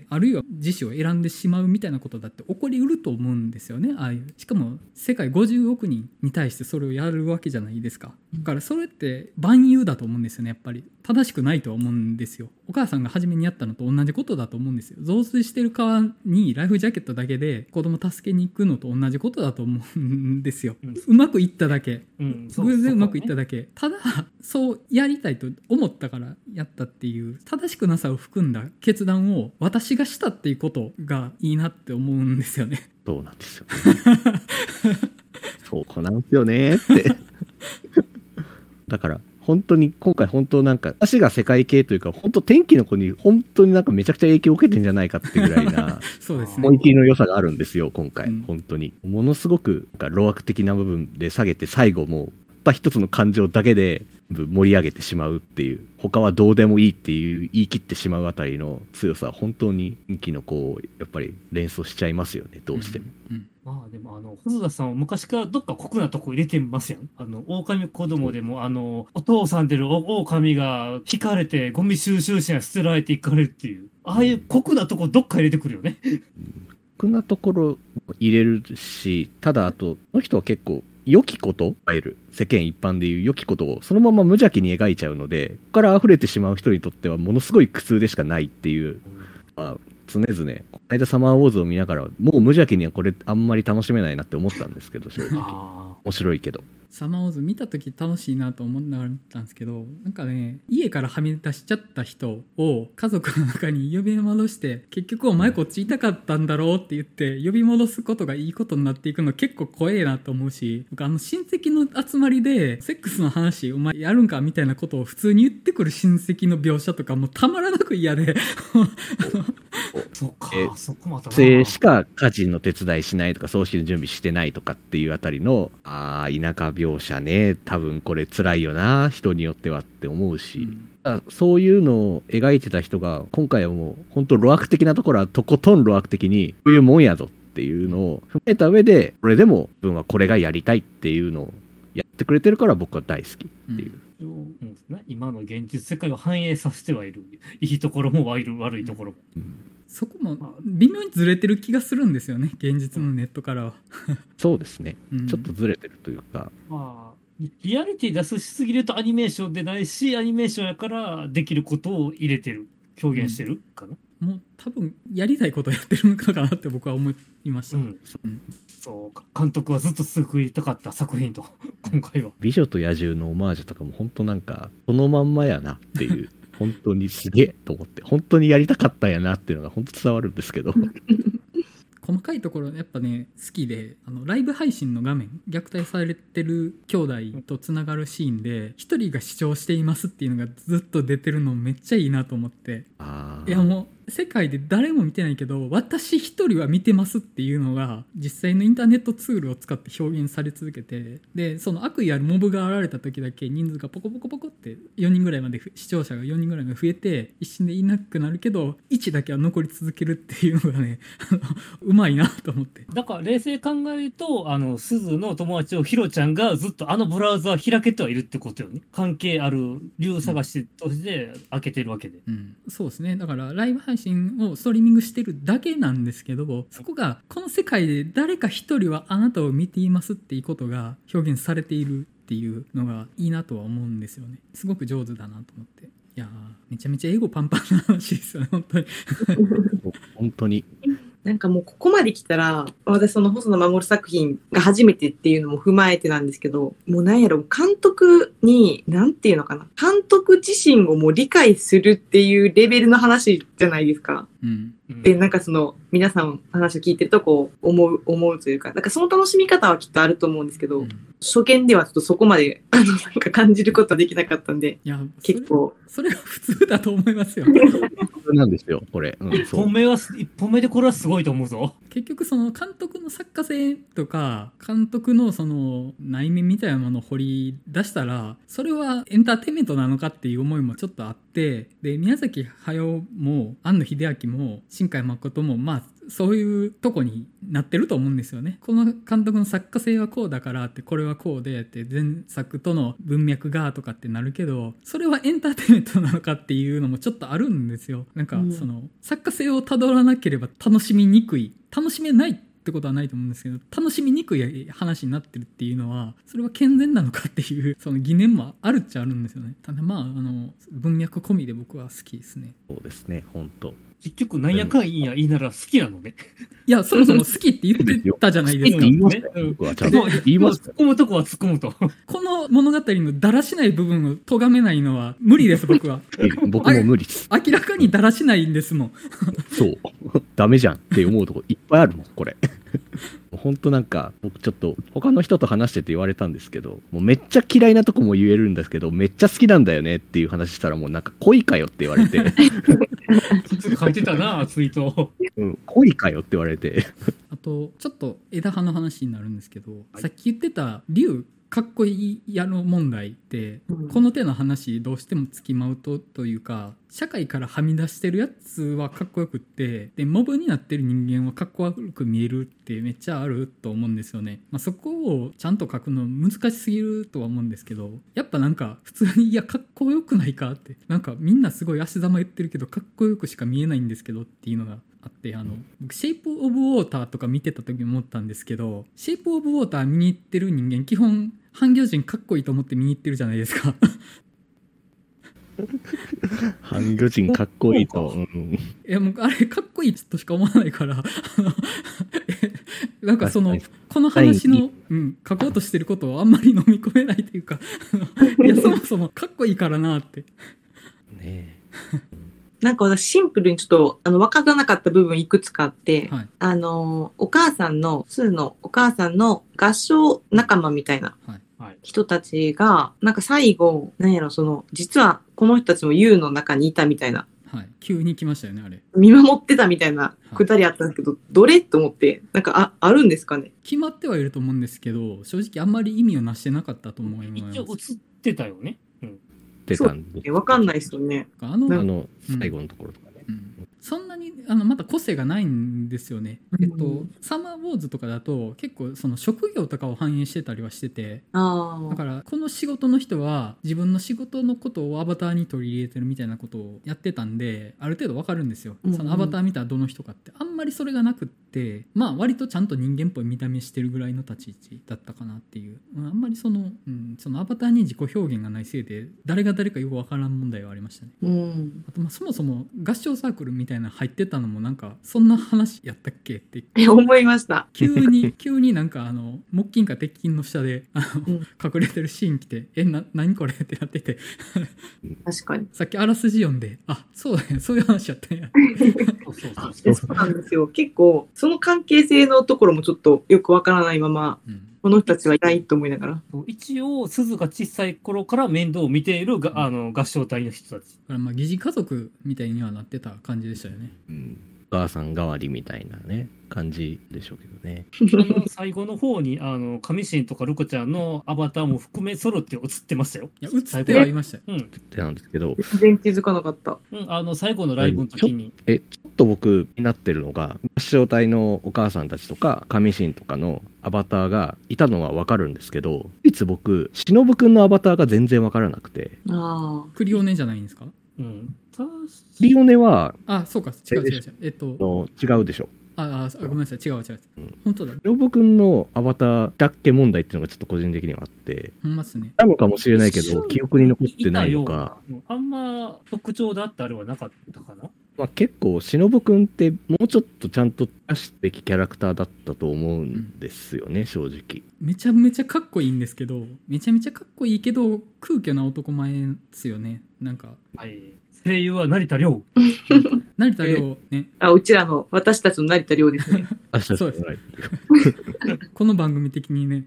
あるいは自死を選んでしまうみたいなことだって起こりうると思うんですよね。しかも世界50億人に対してそれをやるわけじゃないですか。だからそれって万有だと思うんですよね。やっぱり正しくないと思うんですよ。お母さんが初めにやったのと同じことだと思うんですよ。増水してる川にライフジャケットだけで子供助けに行くのと同じことだと思うんですよ。うまくいっただけ、偶然うまくいっただけ。ただそうやりたいと思ったからやったっていう正しくなさを含んだ決断を私がしたっていうことがいいなって思うんですよね。 そうなんですよ、ね、そうなんですよねってだから本当に今回本当なんか私が世界系というか、本当天気の子に本当になんかめちゃくちゃ影響を受けてんじゃないかってぐらいなそうですね、 思い切りの良さがあるんですよ今回、本当にものすごくなんか路悪的な部分で下げて、最後もうた一つの感情だけで盛り上げてしまうっていう、他はどうでもいいっていう言い切ってしまうあたりの強さは本当に天気の子をやっぱり連想しちゃいますよね、どうしても。 でも細田さんは昔からどっか酷なとこ入れてますやん。狼子供でもお父さんでる狼が引かれてゴミ収集車に捨てられていかれるっていう、ああいう酷なとこどっか入れてくるよね。 酷なところ入れるし、ただあとこの人は結構良きこと、いわゆる世間一般でいう良きことをそのまま無邪気に描いちゃうので、ここから溢れてしまう人にとってはものすごい苦痛でしかないっていう、常々この間サマーウォーズを見ながら、もう無邪気にはこれあんまり楽しめないなって思ったんですけど、正直面白いけど。 サマーウォーズ見た時楽しいなと思いながら見たんですけど、なんかね、家からはみ出しちゃった人を家族の中に呼び戻して、結局お前こっちいたかったんだろうって言って呼び戻すことがいいことになっていくの結構怖えなと思うし、親戚の集まりでセックスの話お前やるんかみたいなことを普通に言ってくる親戚の描写とかもうたまらなく嫌でそっか、そこまたしか家事の手伝いしないとか葬式の準備してないとかっていうあたりの田舎描写ね、多分これ辛いよな人によってはって思うし、そういうのを描いてた人が今回はもう本当路悪的なところはとことん路悪的にこういうもんやぞっていうのを踏まえた上で、これでも自分はこれがやりたいっていうのをやってくれてるから僕は大好きっていう、 今の現実世界を反映させてはいる、いいところも悪いところも、 そこも微妙にずれてる気がするんですよね、現実のネットからはそうですね、ちょっとずれてるというか、 リアリティ出しすぎるとアニメーションでないし、アニメーションやからできることを入れてる、表現してるかな、 もう多分やりたいことやってるのかなって僕は思いました、 そうか、監督はずっと救いたかった作品と今回は美女と野獣のオマージュとかも本当なんかそのまんまやなっていう本当にすげえと思って本当にやりたかったんやなっていうのが本当伝わるんですけど細かいところやっぱね好きで、ライブ配信の画面、虐待されてる兄弟とつながるシーンで一人が視聴していますっていうのがずっと出てるのめっちゃいいなと思って、いやもう世界で誰も見てないけど私一人は見てますっていうのが実際のインターネットツールを使って表現され続けて、でその悪意あるモブが現れた時だけ人数がポコポコポコって4人ぐらいまで視聴者が4人ぐらいまで増えて一瞬でいなくなるけど1だけは残り続けるっていうのがねうまいなと思って。 だから冷静に考えると鈴の友達をヒロちゃんがずっとブラウザ開けてはいるってことよね。関係ある理由探しとして開けてるわけで、 そうですね。だからライブ配信をストリーミングしてるだけなんですけど、そこがこの世界で誰か一人はあなたを見ていますっていうことが表現されているっていうのがいいなとは思うんですよね。すごく上手だなと思って。いやめちゃめちゃエゴパンパンな話ですよね、本当に本当になんかもうここまで来たら、私その細野守作品が初めてっていうのも踏まえてなんですけど、もうなんやろ、監督に、なんていうのかな、監督自身をもう理解するっていうレベルの話じゃないですか。で、なんかその、皆さん話を聞いてるとこう思うというか、なんかその楽しみ方はきっとあると思うんですけど、初見ではちょっとそこまでなんか感じることはできなかったんで、 いや結構それは普通だと思いますよなんですよこれ、 1本目でこれはすごいと思うぞ。 結局その監督の作家性とか監督のその内面みたいなものを掘り出したらそれはエンターテインメントなのかっていう思いもちょっとあって、で宮崎駿も庵野秀明も新海誠もまあそういうとこになってると思うんですよね。この監督の作家性はこうだからってこれはこうでって前作との文脈がとかってなるけど、それはエンターテインメントなのかっていうのもちょっとあるんですよ。なんかその作家性をたどらなければ楽しみにくい、楽しめないってことはないと思うんですけど、楽しみにくい話になってるっていうのはそれは健全なのかっていうその疑念もあるっちゃあるんですよね。ただまあ文脈込みで僕は好きですね。 そうですね、本当結局なんやかんや言いなら好きなのね。 いやそもそも好きって言ってたじゃないですか。 言いましたよ、僕はちゃんと言いました。 突っ込むとこは突っ込むと。 この物語のだらしない部分を咎めないのは無理です僕は。 僕も無理です。 明らかにだらしないんですもん。 そうダメじゃんって思うとこいっぱいあるもんこれ。本当なんか僕ちょっと他の人と話してて言われたんですけど、もうめっちゃ嫌いなとこも言えるんですけどめっちゃ好きなんだよねっていう話したらもうなんか恋かよって言われて書いてたなツイート、 恋かよって言われてあとちょっと枝葉の話になるんですけど、さっき言ってた龍かっこいいやろ問題って、この手の話どうしてもつきまうというか、社会からはみ出してるやつはかっこよくって、でモブになってる人間はかっこ悪く見えるってめっちゃあると思うんですよね。そこをちゃんと書くの難しすぎるとは思うんですけど、やっぱなんか普通にいやかっこよくないかって、なんかみんなすごい足ざま言ってるけどかっこよくしか見えないんですけどっていうのがあって、僕シェイプオブウォーターとか見てた時に思ったんですけど、シェイプオブウォーター見に行ってる人間基本半魚人かっこいいと思って見に行ってるじゃないですか半魚人かっこいいと、 いやもうあれかっこいいとしか思わないからなんかそのこの話の、書こうとしてることをあんまり飲み込めないというかいやそもそもかっこいいからなってねえなんか私シンプルにちょっと分からなかった部分いくつかあって、はい、お母さんのスーのお母さんの合唱仲間みたいな人たちがなんか最後何やろ、その実はこの人たちも U の中にいたみたいな、 はい、急に来ましたよねあれ。 見守ってたみたいなくだりあったんですけど、はい、どれと思ってなんかあるんですかね。 決まってはいると思うんですけど正直あんまり意味をなしてなかったと思います。 一応映ってたよね。 わかんないですよね。 最後のところとかね、 そんなにまた個性がないんですよね。サマーウォーズとかだと結構その職業とかを反映してたりはしてて、だからこの仕事の人は自分の仕事のことをアバターに取り入れてるみたいなことをやってたんである程度わかるんですよ、そのアバター見たらどの人かって。あんんまりそれがなくって、まあ割とちゃんと人間っぽい見た目してるぐらいの立ち位置だったかなっていう、あんまりそのアバターに自己表現がないせいで誰が誰かよくわからん問題はありましたね。あとそもそも合唱サークルみたいな入ってたのもなんかそんな話やったっけって思いました。 急になんか木琴か鉄琴の下で隠れてるシーン来て何これってなってて確かにさっきあらすじ読んでそうだね、そういう話やったんやそうなんですよ。結構その関係性のところもちょっとよくわからないまま、この人たちはいないと思いながら、 一応鈴が小さい頃から面倒を見ている合唱隊の人たち。 まあ疑似家族みたいにはなってた感じでしたよね。 お母さん代わりみたいなね感じでしょうけどね。 最後の方に上新とかルコちゃんのアバターも含め揃って映ってましたよ。 いや映ってはいましたよ。 ってなんですけど全然気づかなかった。 最後のライブの時にちょっと僕になってるのが合唱隊のお母さんたちとか上新とかのアバターがいたのは分かるんですけど、いつ僕忍くんのアバターが全然分からなくて。 クリオネじゃないんですか？ クリオネはそうか違う違うでしょ。 ごめんなさい、違う、本当だ。 忍くんのアバターだっけ問題っていうのがちょっと個人的にはあって、 ほんますね。 なのかもしれないけど記憶に残ってないのか。 あんま特徴だってあれはなかったかな。 結構忍くんってもうちょっとちゃんと出すべきキャラクターだったと思うんですよね、正直。 めちゃめちゃかっこいいんですけど、空虚な男前ですよね。なんか、 声優は成田凌。 成田凌ね。 うちらの私たちの成田凌ですね。 そうです。この番組的にね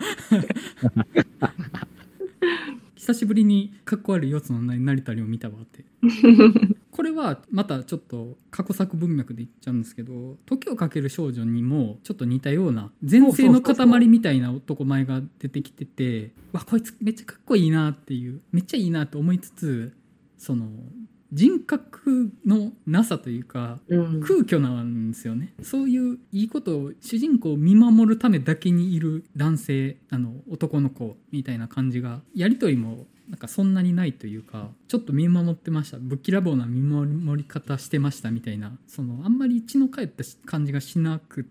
久しぶりにかっこ悪い四つの成田凌見たわってこれはまたちょっと過去作文脈で言っちゃうんですけど、時をかける少女にもちょっと似たような前世の塊みたいな男前が出てきてて、こいつめっちゃかっこいいなっていう、めっちゃいいなと思いつつ、その人格のなさというか、空虚なんですよね。そういういいことを主人公を見守るためだけにいる男性、男の子みたいな感じが、やりとりもなんかそんなにないというか、ちょっと見守ってました、ぶっきらぼうな見守り方してましたみたいな、あんまり血の帰った感じがしなくって、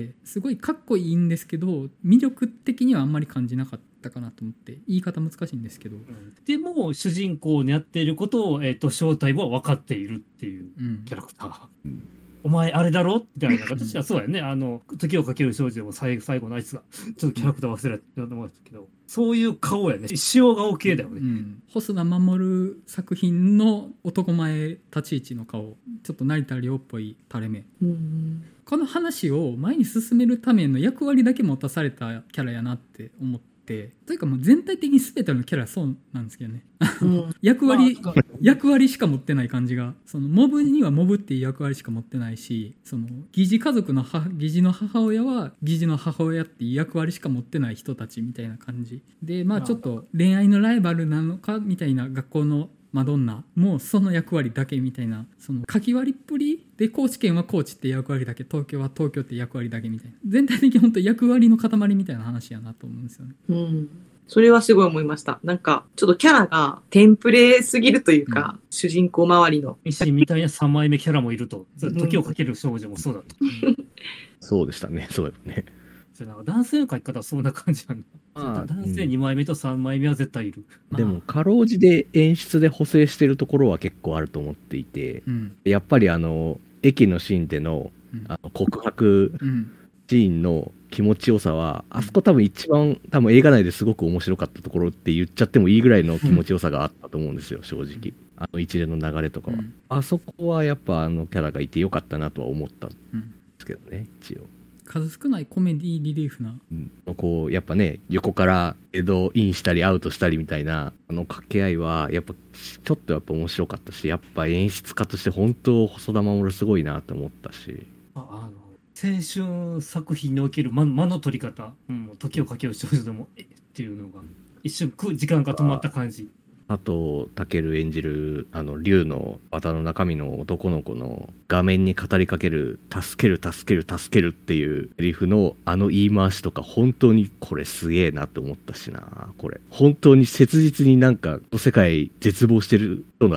すごいかっこいいんですけど魅力的にはあんまり感じなかったかなと思って、言い方難しいんですけど、 でも主人公にやっていることを、正体は分かっているっていうキャラクター、お前あれだろみたいな形はそうやね。時をかける少女でも最後のあいつがちょっとキャラクター忘れたと思うんですけど、そういう顔やね。塩顔系だよね。 細田守作品の男前立ち位置の顔、ちょっと成田凌っぽい垂れ目。この話を前に進めるための役割だけ持たされたキャラやなって思って、というかもう全体的に全てのキャラそうなんですけどね役割しか持ってない感じが、モブにはモブっていう役割しか持ってないし、疑似家族の疑似の母親は疑似の母親っていう役割しか持ってない人たちみたいな感じで、ちょっと恋愛のライバルなのかみたいな、学校のマドンナもその役割だけみたいな、書き割りっぷりで、高知県は高知って役割だけ、東京は東京って役割だけみたいな、全体的に本当役割の塊みたいな話やなと思うんですよね。 それはすごい思いました。なんかちょっとキャラがテンプレすぎるというか、主人公周りのミシンみたいな3枚目キャラもいると、時をかける少女もそうだと、 そうでしたね。そうだよね。 男性の書き方はそんな感じなんだ。男性2枚目と3枚目は絶対いる。 でもかろうじて演出で補正してるところは結構あると思っていて、やっぱり駅のシーンでの告白シーンの気持ちよさは、あそこ多分一番映画内ですごく面白かったところって言っちゃってもいいぐらいの気持ちよさがあったと思うんですよ、正直。一連の流れとかは、あそこはやっぱキャラがいてよかったなとは思ったんですけどね。一応数少ないコメディリリーフな、 こうやっぱね、横からインしたりアウトしたりみたいな掛け合いはやっぱちょっと面白かったし、やっぱ演出家として本当細田守すごいなと思ったし、 青春作品における間の取り方、時をかける少女でもっていうのが一瞬時間が止まった感じ。 佐藤健演じる竜の綿の中身の男の子の画面に語りかける助ける助ける助けるっていうセリフの言い回しとか、本当にこれすげえなって思ったしな。これ本当に切実になんか世界絶望してる人が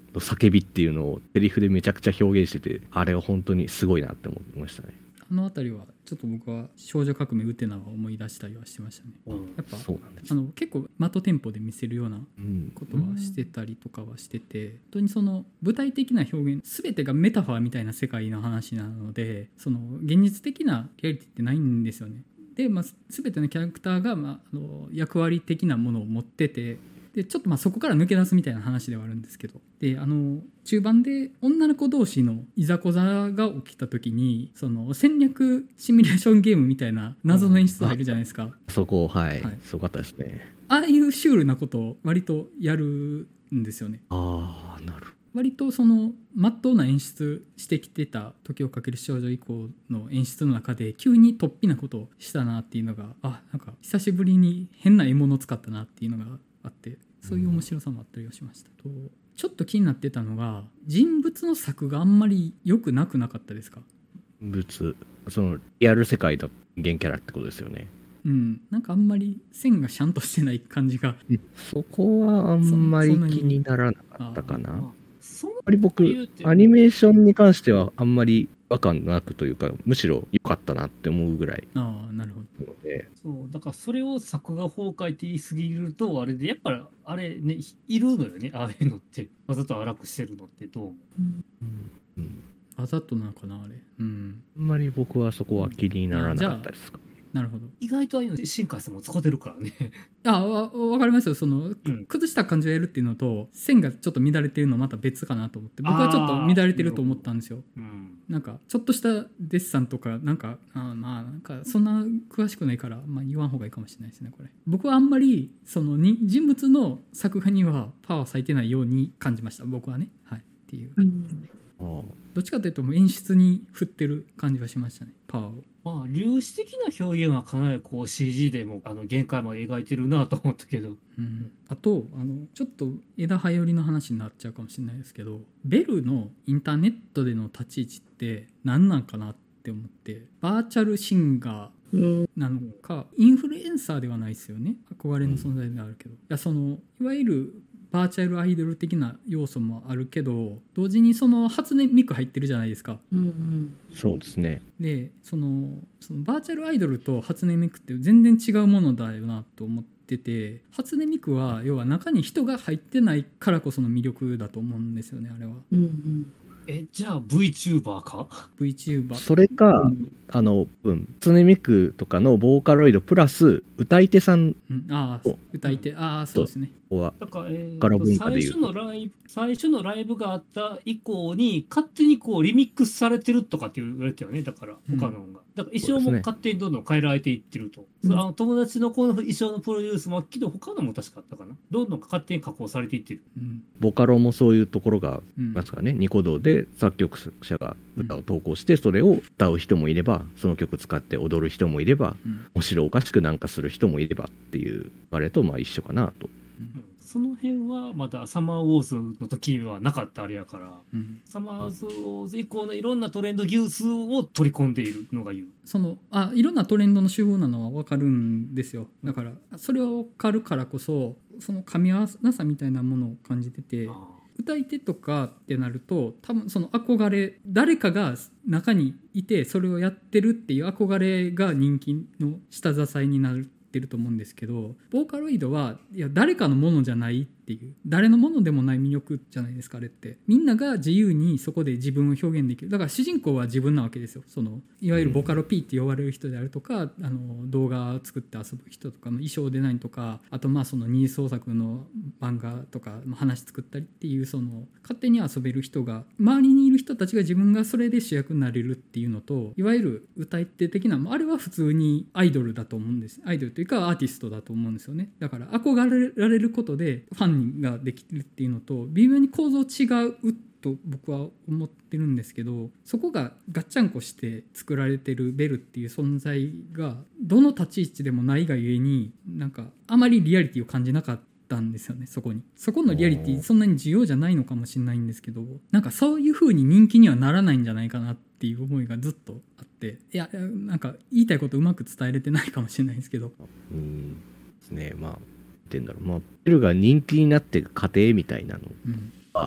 の叫びっていうのをセリフでめちゃくちゃ表現してて、あれは本当にすごいなって思いましたね。 あの辺りはちょっと僕は少女革命ウテナを思い出したりはしてましたね。やっぱそうなんです。 結構マットテンポで見せるようなことはしてたりとかはしてて、本当にその具体的な表現全てがメタファーみたいな世界の話なので、その現実的なリアリティってないんですよね。で、全てのキャラクターが、役割的なものを持ってて、でちょっとそこから抜け出すみたいな話ではあるんですけど、で中盤で女の子同士のいざこざが起きた時に、その戦略シミュレーションゲームみたいな謎の演出入るじゃないですか。 そこはい、すごかったですね。 ああいうシュールなことを割とやるんですよね。 ああ、なるほど。 割とその真っ当な演出してきてた時をかける少女以降の演出の中で急に突飛なことをしたなっていうのが、なんか久しぶりに変な獲物を使ったなっていうのがあって、そういう面白さもあったりはしました。ちょっと気になってたのが、人物の作があんまり良くなかったですか？ そのリアル世界の原キャラってことですよね。 なんかあんまり線がシャンとしてない感じが、 そこはあんまり気にならなかったかな。あんまり僕アニメーションに関してはあんまり違和感なくというか、むしろ良かったなって思うぐらい。 なるほど。 そうだからそれを作画崩壊って言い過ぎるとあれで、やっぱりあれね、いるのよね、ああいうのって。わざと荒くしてるのってどう思う？ わざとなのかなあれ。 あんまり僕はそこは気にならなかったですか。 なるほど。 意外とああいうの新海さんも使ってるからね。 わかりますよ。その、崩した感じをやるっていうのと線がちょっと乱れてるのはまた別かなと思って、僕はちょっと乱れてると思ったんですよ。なんかちょっとしたデッサンとかなんかなんかそんな詳しくないから、言わん方がいいかもしれないですね。これ僕はあんまりその人物の作画にはパワー割いてないように感じました、僕はね。っていう、どっちかというともう演出に振ってる感じがしましたね、パワーを。 粒子的な表現はかなりこう CG でも限界まで描いてるなと思ったけど、 あとちょっと枝葉寄りの話になっちゃうかもしれないですけど、ベルのインターネットでの立ち位置って何なんかなって思って、バーチャルシンガーなのか、インフルエンサーではないですよね。憧れの存在であるけど、いわゆるバーチャルアイドル的な要素もあるけど、同時にその初音ミク入ってるじゃないですか。 そうですね。 でそのバーチャルアイドルと初音ミクって全然違うものだよなと思ってて、初音ミクは要は中に人が入ってないからこその魅力だと思うんですよね、あれは。 じゃあ VTuber か？ VTuber。 それか、初音ミクとかのボーカロイドプラス歌い手さん、 歌い手、そうですね。 だから最初のライブがあった以降に勝手にこうリミックスされてるとかって言われたよね。だから他のが、だから衣装も勝手にどんどん変えられていってると、友達の子の衣装のプロデュースもけど他のも確かあったかな、どんどん勝手に加工されていってる。 ボカロもそういうところがますかね。ニコ動で作曲者が歌を投稿して、それを歌う人もいれば、その曲使って踊る人もいれば、面白おかしくなんかする人もいればっていうあれと一緒かなと。 その辺はまだサマーウォーズの時はなかったあれやから、サマーウォーズ以降のいろんなトレンド技術を取り込んでいるのが言う。 いろんなトレンドの集合なのは分かるんですよ。だからそれは分かるからこそ、その噛み合わなさみたいなものを感じてて、歌い手とかってなると多分その憧れ、誰かが中にいてそれをやってるっていう憧れが人気の下支えになってると思うんですけど、ボーカロイドはいや誰かのものじゃないっていう、誰のものでもない魅力じゃないですか。あれってみんなが自由にそこで自分を表現できる。だから主人公は自分なわけですよ。いわゆるボカロ P って呼ばれる人であるとか、動画を作って遊ぶ人とか、衣装デザインとか、あとその二次創作の漫画とか話作ったりっていう、勝手に遊べる人が、周りにいる人たちが自分がそれで主役になれるっていうのと、いわゆる歌い手的な、あれは普通にアイドルだと思うんです。アイドルというかアーティストだと思うんですよね。だから憧れられることでファンができるっていうのと微妙に構造違うと僕は思ってるんですけど、そこがガッチャンコして作られてるベルっていう存在がどの立ち位置でもないがゆえに、なんかあまりリアリティを感じなかったんですよね。そこのリアリティそんなに重要じゃないのかもしれないんですけど、なんかそういう風に人気にはならないんじゃないかなっていう思いがずっとあって、いやなんか言いたいことうまく伝えれてないかもしれないですけど、 ですね。ベルが人気になっていく過程みたいなのは、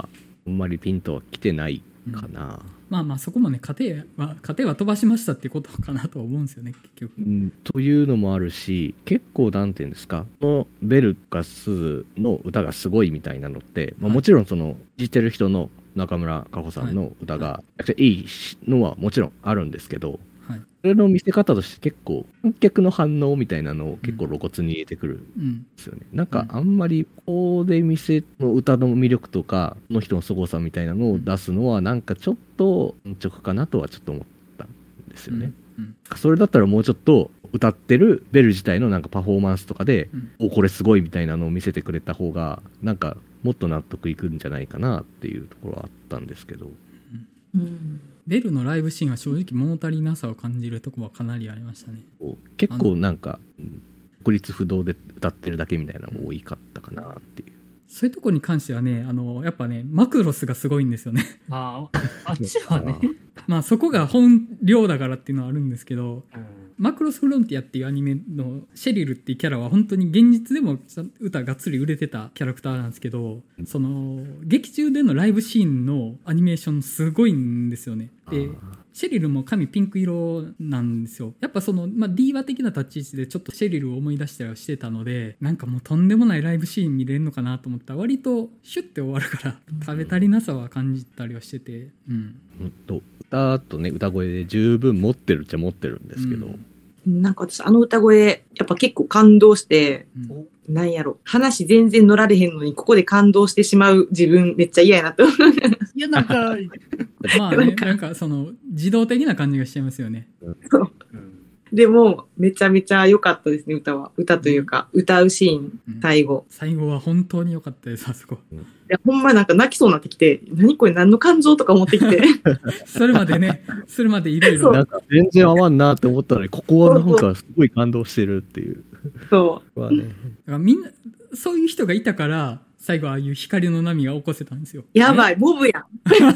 あんまりピンとは来てないかな。 まあまあそこもね家庭は飛ばしましたってことかなと思うんですよね結局。 というのもあるし、結構なんていうんですか、このベルかスズの歌がすごいみたいなのって、もちろんその聴いてる人の中村佳穂さんの歌がいいのはもちろんあるんですけど、それの見せ方として結構観客の反応みたいなのを結構露骨に入れてくるんですよね。なんかあんまりここで店の歌の魅力とかこの人の凄さみたいなのを出すのはなんかちょっと安直かなとはちょっと思ったんですよね。それだったらもうちょっと歌ってるベル自体のなんかパフォーマンスとかで、これすごいみたいなのを見せてくれた方がなんかもっと納得いくんじゃないかなっていうところはあったんですけど。 ベルのライブシーンは正直物足りなさを感じるところはかなりありましたね。 結構なんか国立不動で歌ってるだけみたいなのが多かったかなっていう。 そういうところに関してはねやっぱねマクロスがすごいんですよね。 あっちはねまあそこが本領だからっていうのはあるんですけど、マクロスフロンティアっていうアニメのシェリルっていうキャラは本当に現実でも歌がっつり売れてたキャラクターなんですけど、その劇中でのライブシーンのアニメーションすごいんですよね。でシェリルも髪ピンク色なんですよ。やっぱその、ディーバ的な立ち位置でちょっとシェリルを思い出したりはしてたので、なんかもうとんでもないライブシーン見れるのかなと思ったら割とシュッて終わるから食べ足りなさは感じたりはしてて、 歌とね歌声で十分持ってるっちゃ持ってるんですけど、 なんか私歌声やっぱ結構感動して、なんやろ話全然乗られへんのにここで感動してしまう自分めっちゃ嫌やなと。 いやなんかまあねなんかその自動的な感じがしちゃいますよね。 でもめちゃめちゃ良かったですね。歌というか、歌うシーン、最後は本当に良かったです。あそこ、 いやほんまなんか泣きそうになってきて、何これ何の感情とか思ってきてそれまでいろいろなんか全然合わんなって思ったのにここはなんかすごい感動してるっていう。 そうだからみんなそういう人がいたから最後ああいう光の波が起こせたんですよ。 やばいモブやん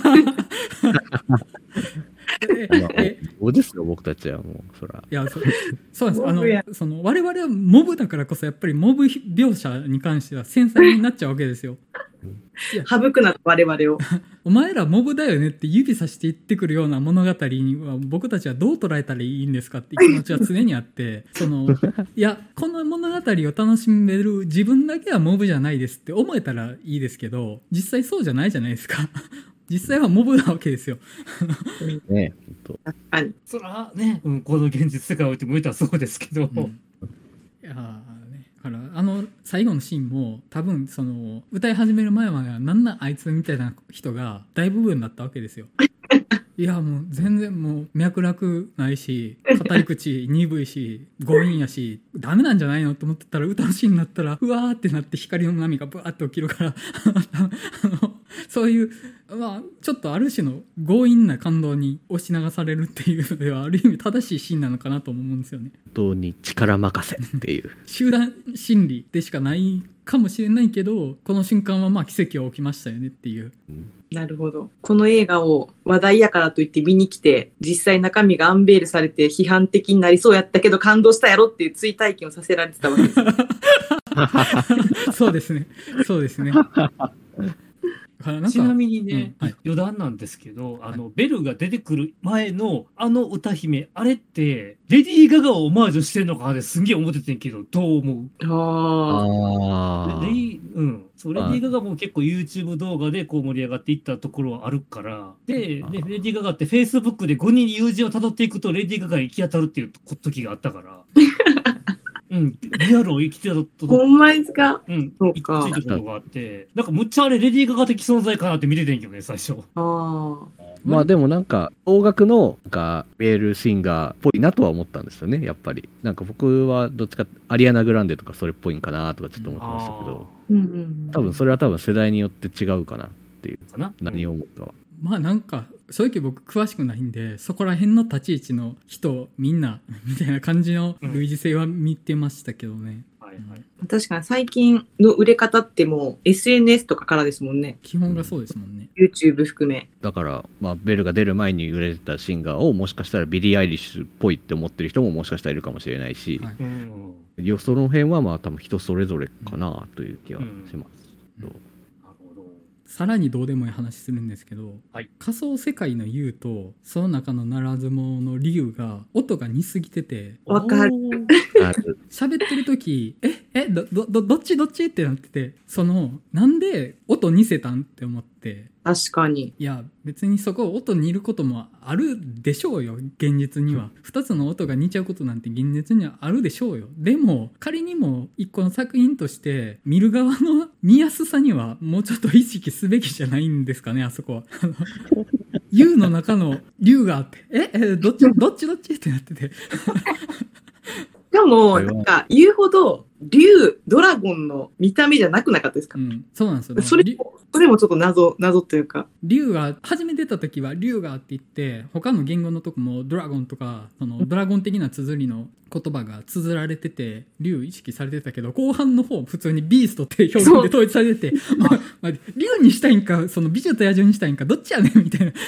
そうですよ僕たちはもうそら。 いやそうなんです。我々はモブだからこそやっぱりモブ描写に関しては繊細になっちゃうわけですよ。 省くな我々をお前らモブだよねって指さして言ってくるような物語には僕たちはどう捉えたらいいんですかっていう気持ちは常にあっていやこの物語を楽しめる自分だけはモブじゃないですって思えたらいいですけど、実際そうじゃないじゃないですか。実際はモブなわけですよ。 ね、 確かにそらね、この現実世界を置いて向いたらそうですけど、 いやだから最後のシーンも多分歌い始める前まではなんなんあいつみたいな人が大部分だったわけですよ。いやもう全然もう脈絡ないし語り口鈍いし強引やしダメなんじゃないのと思ってたら歌のシーンになったらうわーってなって光の波がブワーって起きるからそういうちょっとある種の強引な感動に押し流されるっていうのではある意味正しいシーンなのかなと思うんですよね。 本当に力任せっていう集団心理でしかないかもしれないけどこの瞬間は奇跡が起きましたよねっていう、 なるほど。この映画を話題やからといって見に来て実際中身がアンベールされて批判的になりそうやったけど感動したやろっていう追体験をさせられてたわけですそうですねちなみにね、余談なんですけどベルが出てくる前の歌姫あれってレディー・ガガをオマージュしてるのかなってすんげえ思っててんけどどう思う？レディー・ガガも結構 YouTube 動画でこう盛り上がっていったところはあるからでレディー・ガガって Facebook で5人に友人をたどっていくとレディー・ガガに行き当たるっていう時があったからリアルを生きてたとほんまですか？ そうか。ついたことがあって、なんかむっちゃあれレディー・ガガ的存在かなって見ててんけどね最初。 でもなんか邦楽のメールシンガーっぽいなとは思ったんですよねやっぱり。なんか僕はどっちかアリアナ・グランデとかそれっぽいんかなとかちょっと思ってましたけど、多分それは世代によって違うかなっていう何を思ったか。 なんか正直僕詳しくないんでそこら辺の立ち位置の人みんなみたいな感じの類似性は見てましたけどね、 確かに最近の売れ方ってもう SNS とかからですもんね。 基本がそうですもんね、 YouTube 含め。 だからベルが出る前に売れてたシンガーをもしかしたらビリー・アイリッシュっぽいって思ってる人ももしかしたらいるかもしれないし、その辺は多分人それぞれかなという気はします、 さらにどうでもいい話するんですけど、 はい、 仮想世界のユウとその中のならず者のリュウが音が似すぎてて、 わかる。 喋ってる時どっちってなってて、なんで音似せたんって思って。 確かに。 いや別にそこ音似ることもあるでしょうよ、現実には。2つの音が似ちゃうことなんて現実にはあるでしょうよ。でも仮にも一個の作品として見る側の見やすさにはもうちょっと意識すべきじゃないんですかね、あそこは。U の中の竜があってどっちってなってて。 しかもなんか言うほど竜ドラゴンの見た目じゃなくなかったですか？ そうなんですよ。 それもちょっと謎というか、 竜が初め出た時は竜がって言って、他の言語のとこもドラゴンとかドラゴン的な綴りの言葉が綴られてて竜意識されてたけど、後半の方普通にビーストって表現で統一されてて竜にしたいんか美女と野獣にしたいんかどっちやねんみたいな。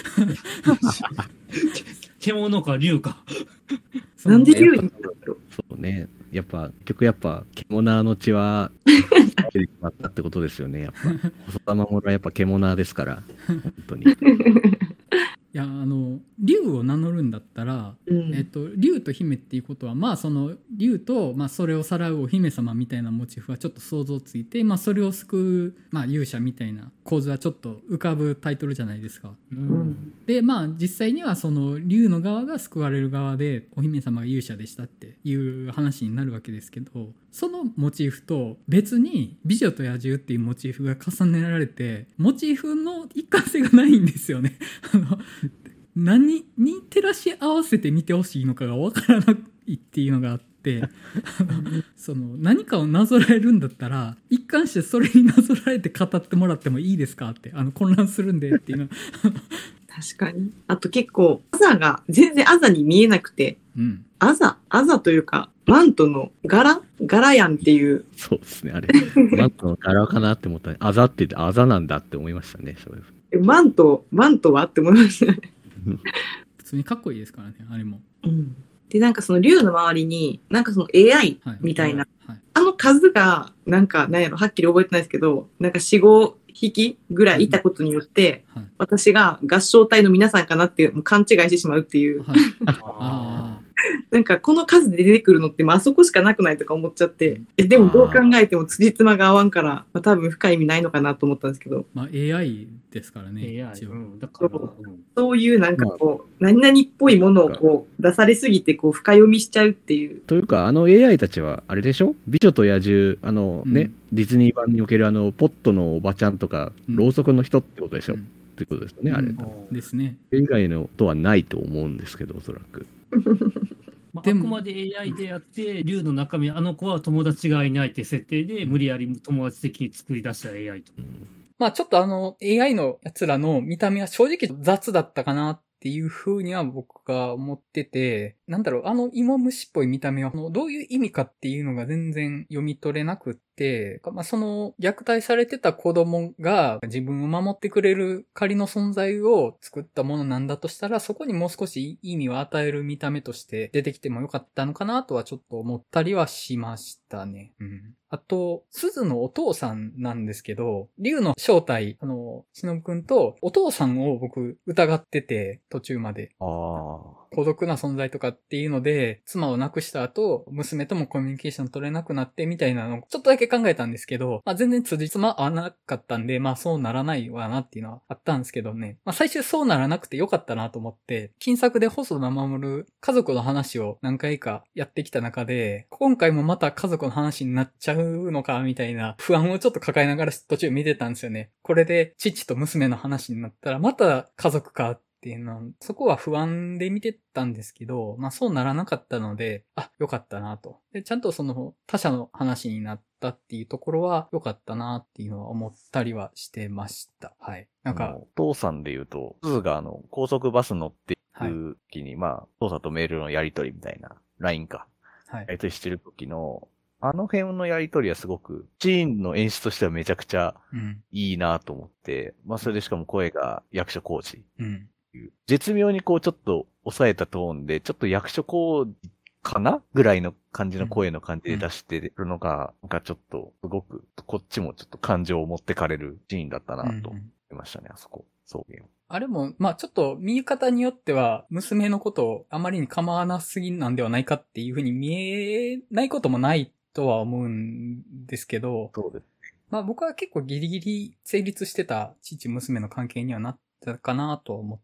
獣か竜か。 なんで竜になったんだろう。 そうね。やっぱ獣の血は出てしまったってことですよね。やっぱ細田守はやっぱ獣ですから本当に。 いや竜を名乗るんだったら、竜と姫っていうことは竜と、それをさらうお姫様みたいなモチーフはちょっと想像ついて、それを救う、勇者みたいな構図はちょっと浮かぶタイトルじゃないですか。で実際にはその竜の側が救われる側でお姫様が勇者でしたっていう話になるわけですけど、そのモチーフと別に美女と野獣っていうモチーフが重ねられて、モチーフの一貫性がないんですよね。何に照らし合わせて見てほしいのかが分からないっていうのがあって何かをなぞらえるんだったら一貫してそれになぞらえて語ってもらってもいいですかって、混乱するんでっていうのは確かに。あと結構アザが全然アザに見えなくて、アザというかマントの柄やんっていう。 そうですね、あれマントの柄かなって思ったらアザって言ってアザなんだって思いましたね。それマントはって思いましたね。 普通にかっこいいですからね、あれも。 でなんかその竜の周りになんかその AI みたいな、数がなんやろはっきり覚えてないですけど、なんか 4,5 匹ぐらいいたことによって、私が合唱隊の皆さんかなって勘違いしてしまうっていう。なんかこの数で出てくるのってあそこしかなくないとか思っちゃって、でもどう考えても辻褄が合わんから、多分深い意味ないのかなと思ったんですけど、 AI ですからね、 一応。 だからそういうなんか何々っぽいものを出されすぎて深読みしちゃうっていう。 というかAI たちはあれでしょ、美女と野獣ディズニー版におけるポットのおばちゃんとか、ろうそくの人ってことでしょ、ってことですよね、あれですね。 以外のとはないと思うんですけど、おそらく。 あくまで AI であって竜の中身子は友達がいないって設定で無理やり友達的に作り出した AI と。 ちょっとAI のやつらの見た目は正直雑だったかなっていう風には僕が思ってて、芋虫っぽい見た目はどういう意味かっていうのが全然読み取れなくって、その虐待されてた子供が自分を守ってくれる仮の存在を作ったものなんだとしたら、そこにもう少し意味を与える見た目として出てきてもよかったのかなとはちょっと思ったりはしましたね。あと、鈴のお父さんなんですけど、竜の正体、忍くんとお父さんを僕疑ってて、途中まで。孤独な存在とかっていうので、妻を亡くした後、娘ともコミュニケーション取れなくなってみたいなのをちょっとだけ考えたんですけど、全然辻褄合わなかったんで、そうならないわなっていうのはあったんですけどね。最終そうならなくてよかったなと思って、金作で細田守家族の話を何回かやってきた中で、今回もまた家族の話になっちゃうのかみたいな不安をちょっと抱えながら途中見てたんですよね。これで父と娘の話になったらまた家族かっていうのは、そこは不安で見てたんですけど、そうならなかったので、よかったなと。で、ちゃんと他者の話になったっていうところは良かったなっていうのは思ったりはしてました。はい。 お父さんで言うと、鈴が高速バス乗っていく時に、父さんとメールのやり取りみたいな、LINE か。やり取りしてる時の、辺のやり取りはすごく、シーンの演出としてはめちゃくちゃいいなと思って、それでしかも声が役所広司。絶妙にちょっと抑えたトーンで、ちょっと役所広司っかなぐらいの感じの声の感じで出してるのが、なんかちょっと、すごく、こっちもちょっと感情を持ってかれるシーンだったなと思いましたね、あそこ、草原。 あれも、まあちょっと見方によっては、娘のことをあまりに構わなすぎなんではないかっていうふうに見えないこともないとは思うんですけど、 そうです。 まあ僕は結構ギリギリ成立してた父娘の関係にはなったかなと思って、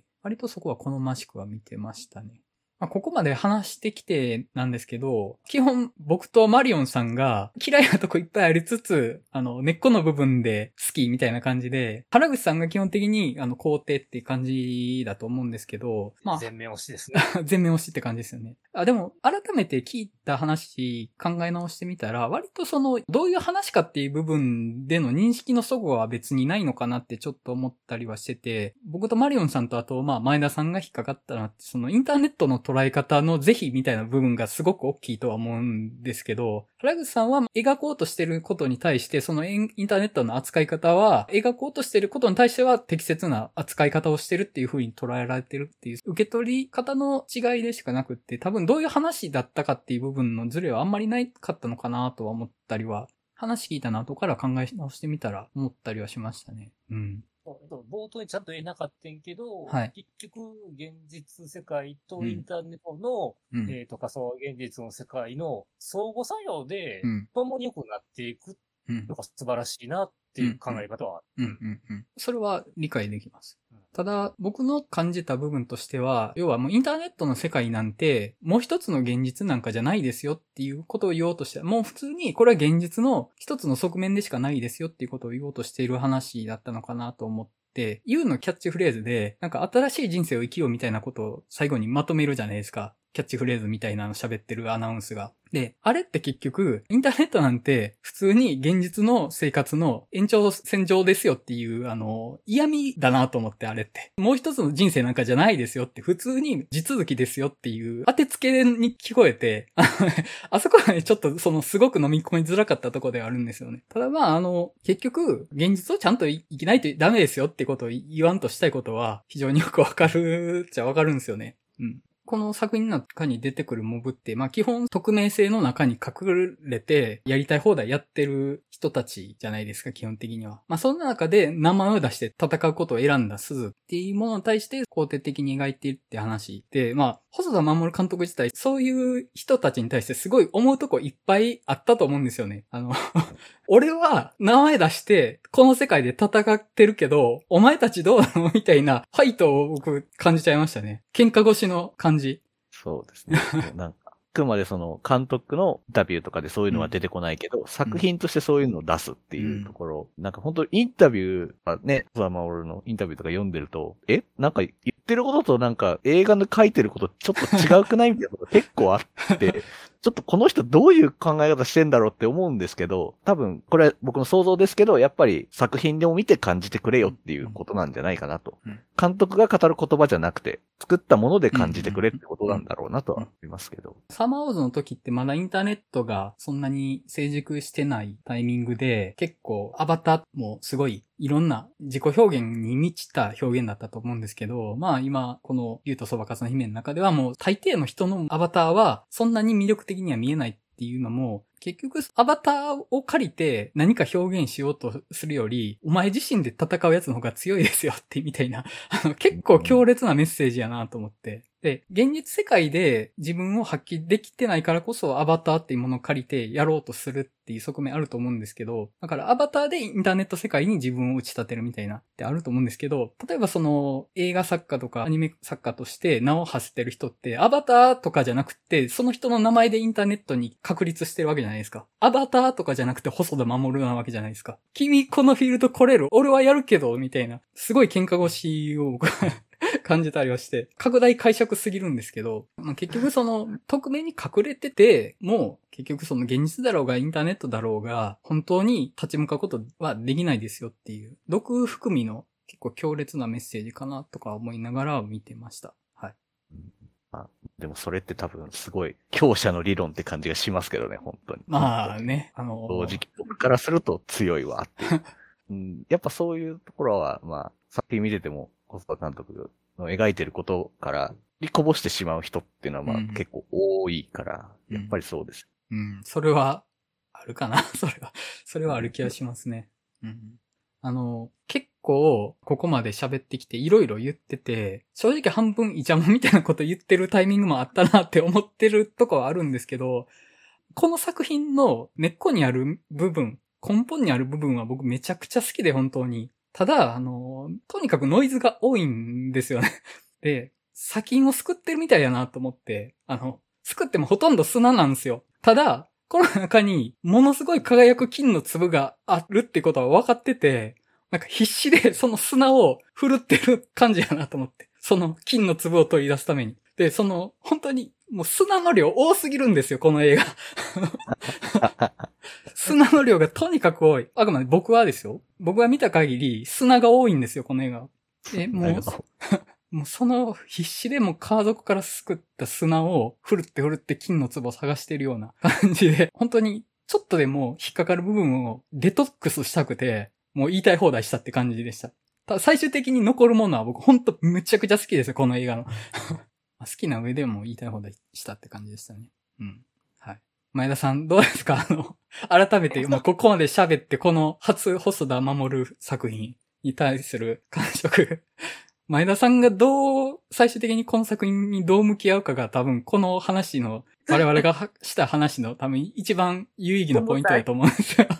割とそこは好ましくは見てましたね。まあ、ここまで話してきてなんですけど、基本僕とマリオンさんが嫌いなとこいっぱいありつつ、根っこの部分で好きみたいな感じで、原口さんが基本的に肯定っていう感じだと思うんですけど、まあ。 全面推しですね。 全面推しって感じですよね。でも、改めて聞いた話、考え直してみたら、割とどういう話かっていう部分での認識の齟齬は別にないのかなってちょっと思ったりはしてて、僕とマリオンさんとあと、まあ、前田さんが引っかかったなって、インターネットの捉え方の是非みたいな部分がすごく大きいとは思うんですけど、原口さんは描こうとしてることに対して、インターネットの扱い方は、描こうとしてることに対しては適切な扱い方をしてるっていう風に捉えられてるっていう、受け取り方の違いでしかなくって、多分どういう話だったかっていう部分のズレはあんまりないかったのかなとは思ったりは、話聞いたな後から考え直してみたら思ったりはしましたね。うん。 冒頭にちゃんと言えなかったんけど、 はい、 結局、現実世界とインターネットの、仮想現実の世界の相互作用で、共に良くなっていくのが素晴らしいなっていう考え方はある。 それは理解できます。ただ、僕の感じた部分としては、要はもうインターネットの世界なんて、もう一つの現実なんかじゃないですよっていうことを言おうとして、もう普通にこれは現実の一つの側面でしかないですよっていうことを言おうとしている話だったのかなと思って、ユウのキャッチフレーズで、なんか新しい人生を生きようみたいなことを最後にまとめるじゃないですか。キャッチフレーズみたいなの喋ってるアナウンスが。で、あれって結局、インターネットなんて普通に現実の生活の延長線上ですよっていう、嫌味だなと思ってあれって。もう一つの人生なんかじゃないですよって、普通に地続きですよっていう当てつけに聞こえて、あそこはね、ちょっとすごく飲み込みづらかったところではあるんですよね。ただまあ、結局、現実をちゃんと生きないとダメですよってことを言わんとしたいことは、非常によくわかるっちゃわかるんですよね。うん。この作品の中に出てくるモブって、まあ基本匿名性の中に隠れてやりたい放題やってる人たちじゃないですか、基本的には。まあそんな中で名前を出して戦うことを選んだ鈴っていうものに対して肯定的に描いているって話で、まあ細田守監督自体そういう人たちに対してすごい思うとこいっぱいあったと思うんですよね。俺は名前出してこの世界で戦ってるけど、お前たちどうなのみたいなファイトを僕感じちゃいましたね。喧嘩越しの感じ。 そうですね。なんか、あくまで監督のインタビューとかでそういうのは出てこないけど、作品としてそういうのを出すっていうところ、なんか本当インタビューはね、細田守のインタビューとか読んでると、なんか言ってることとなんか映画で書いてることちょっと違うくないみたいなこと結構あって、ちょっとこの人どういう考え方してんだろうって思うんですけど、多分これは僕の想像ですけど、やっぱり作品でも見て感じてくれよっていうことなんじゃないかなと。監督が語る言葉じゃなくて、作ったもので感じてくれってことなんだろうなとは思いますけど。 サマーウォーズの時ってまだインターネットがそんなに成熟してないタイミングで、結構アバターもすごいいろんな自己表現に満ちた表現だったと思うんですけど、まあ今この竜とそばかすの姫の中ではもう大抵の人のアバターはそんなに魅力的には見えないっていうのも、結局アバターを借りて何か表現しようとするより、お前自身で戦うやつの方が強いですよってみたいな、結構強烈なメッセージやなと思って。で、現実世界で自分を発揮できてないからこそアバターっていうものを借りてやろうとするっていう側面あると思うんですけど、だからアバターでインターネット世界に自分を打ち立てるみたいなってあると思うんですけど、例えば映画作家とかアニメ作家として名を馳せてる人ってアバターとかじゃなくて、その人の名前でインターネットに確立してるわけじゃないですか。アバターとかじゃなくて細田守なわけじゃないですか。君このフィールド来れる？俺はやるけどみたいな。すごい喧嘩越しを感じたりはして、拡大解釈すぎるんですけど、まあ、結局匿名に隠れてて、もう結局現実だろうがインターネットだろうが、本当に立ち向かうことはできないですよっていう、毒含みの結構強烈なメッセージかなとか思いながら見てました。はい。 でもそれって多分すごい強者の理論って感じがしますけどね、本当に。 まあね、 正直僕からすると強いわっていう、やっぱそういうところは、まあ、作品見てても、細田監督の描いてることからりこぼしてしまう人っていうのはまあ結構多いから、やっぱりそうです。 それはあるかなそれはある気がしますね。結構、ここまで喋ってきていろいろ言ってて、正直半分イチャモンみたいなこと言ってるタイミングもあったなって思ってるとこはあるんですけど、この作品の根っこにある部分、根本にある部分は僕めちゃくちゃ好きで本当に。ただ、とにかくノイズが多いんですよね。で、砂金をすくってるみたいやなと思って、すくってもほとんど砂なんですよ。ただ、この中にものすごい輝く金の粒があるってことは分かってて、なんか必死でその砂を振るってる感じやなと思って。その金の粒を取り出すために。で、本当にもう砂の量多すぎるんですよ、この映画。砂の量がとにかく多い。あくまで僕はですよ。僕が見た限り砂が多いんですよ、この映画。もうその必死でも川底からすくった砂を振るって金の粒を探してるような感じで、本当にちょっとでも引っかかる部分をデトックスしたくて、もう言いたい放題したって感じでした。ただ最終的に残るものは僕本当めちゃくちゃ好きですよ、この映画の。好きな上でも言いたい放題したって感じでしたね。はい。前田さんどうですか？改めて、ここまで喋ってこの初細田守作品に対する感触。前田さんが最終的にこの作品にどう向き合うかが多分この話の、我々がした話の多分一番有意義なポイントだと思うんですよ。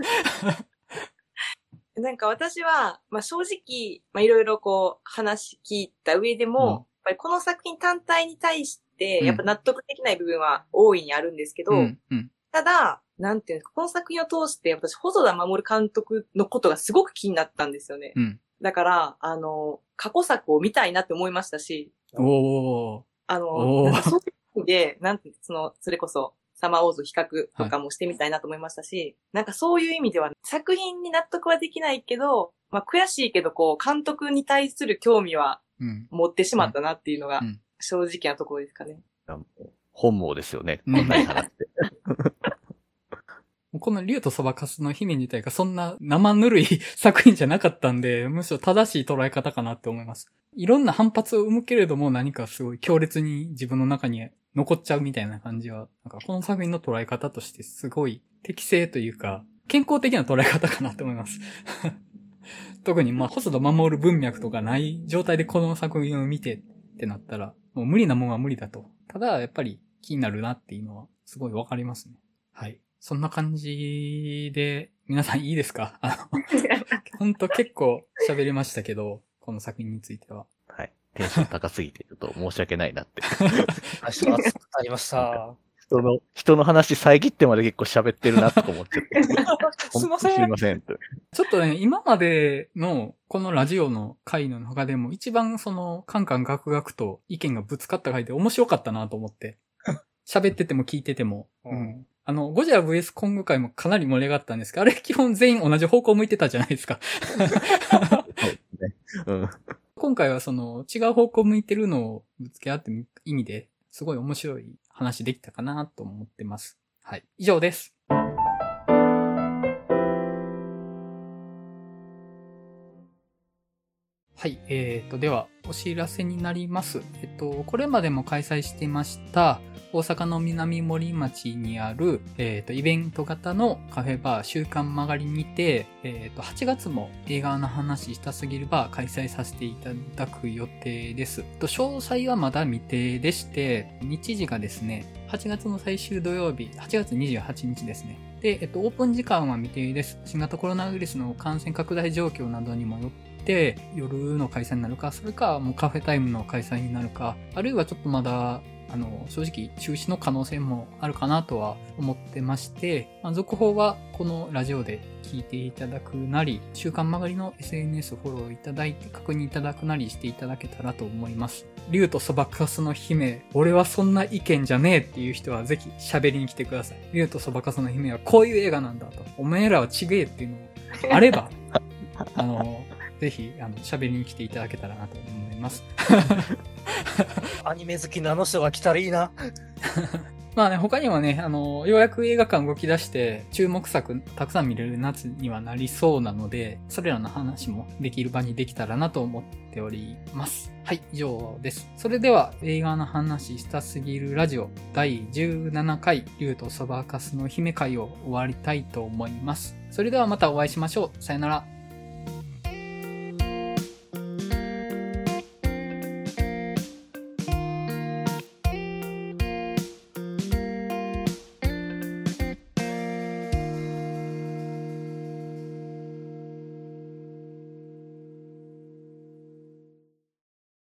なんか私は、正直、いろいろ話聞いた上でも、やっぱりこの作品単体に対して、やっぱ納得できない部分は大いにあるんですけど、ただ、なんていうんですか、この作品を通して私、細田守監督のことがすごく気になったんですよね。だから、過去作を見たいなって思いましたし、なんかそういう意味で、それこそ、サマーウォーズ比較とかもしてみたいなと思いましたし、なんかそういう意味では、作品に納得はできないけど、悔しいけど、監督に対する興味は持ってしまったなっていうのが、正直なところですかね。 本望ですよね、こんなに話って。 この竜とそばかすの姫自体がそんな生ぬるい作品じゃなかったんで、むしろ正しい捉え方かなって思います。いろんな反発を生むけれども何かすごい強烈に自分の中に残っちゃうみたいな感じは、なんかこの作品の捉え方としてすごい適正というか、健康的な捉え方かなって思います。特に細田守文脈とかない状態でこの作品を見てってなったら、もう無理なもんは無理だと。ただやっぱり気になるなっていうのはすごいわかりますね。はい。そんな感じで、皆さんいいですか？ほんと結構喋りましたけど、この作品については。 はい。テンション高すぎて、ちょっと申し訳ないなって。 熱くありました。 人の話遮ってまで結構喋ってるなとか思っちゃって。 すいません。 すいません。ちょっとね、今までのこのラジオの回の中でも一番カンカンガクガクと意見がぶつかった回で面白かったなと思って。喋ってても聞いてても。ゴジラ VS コング回もかなり盛り上がったんですけど、あれ基本全員同じ方向向いてたじゃないですか。そうですね。今回は違う方向向いてるのをぶつけ合って意味ですごい面白い話できたかなと思ってます。はい。以上です。はい。では、お知らせになります。これまでも開催していました、大阪の南森町にある、イベント型のカフェバー週刊曲がりにて、8月も映画の話したすぎるバー開催させていただく予定です。詳細はまだ未定でして、日時がですね、8月の最終土曜日、8月28日ですね。で、オープン時間は未定です。新型コロナウイルスの感染拡大状況などにもよって夜の開催になるか、それかもうカフェタイムの開催になるか、あるいはちょっとまだ正直中止の可能性もあるかなとは思ってまして、続報はこのラジオで聞いていただくなり、週刊曲がりの SNS フォローいただいて確認いただくなりしていただけたらと思います。竜とそばかすの姫、俺はそんな意見じゃねえっていう人はぜひ喋りに来てください。竜とそばかすの姫はこういう映画なんだと。お前らは違えっていうのがあれば、ぜひ喋りに来ていただけたらなと思います。 アニメ好きなあの人が来たらいいな。 まあね、他にもね、ようやく映画館動き出して、注目作たくさん見れる夏にはなりそうなので、それらの話もできる場にできたらなと思っております。はい、以上です。それでは、映画の話したすぎるラジオ第17回、竜とそばかすの姫会を終わりたいと思います。それではまたお会いしましょう。さよなら。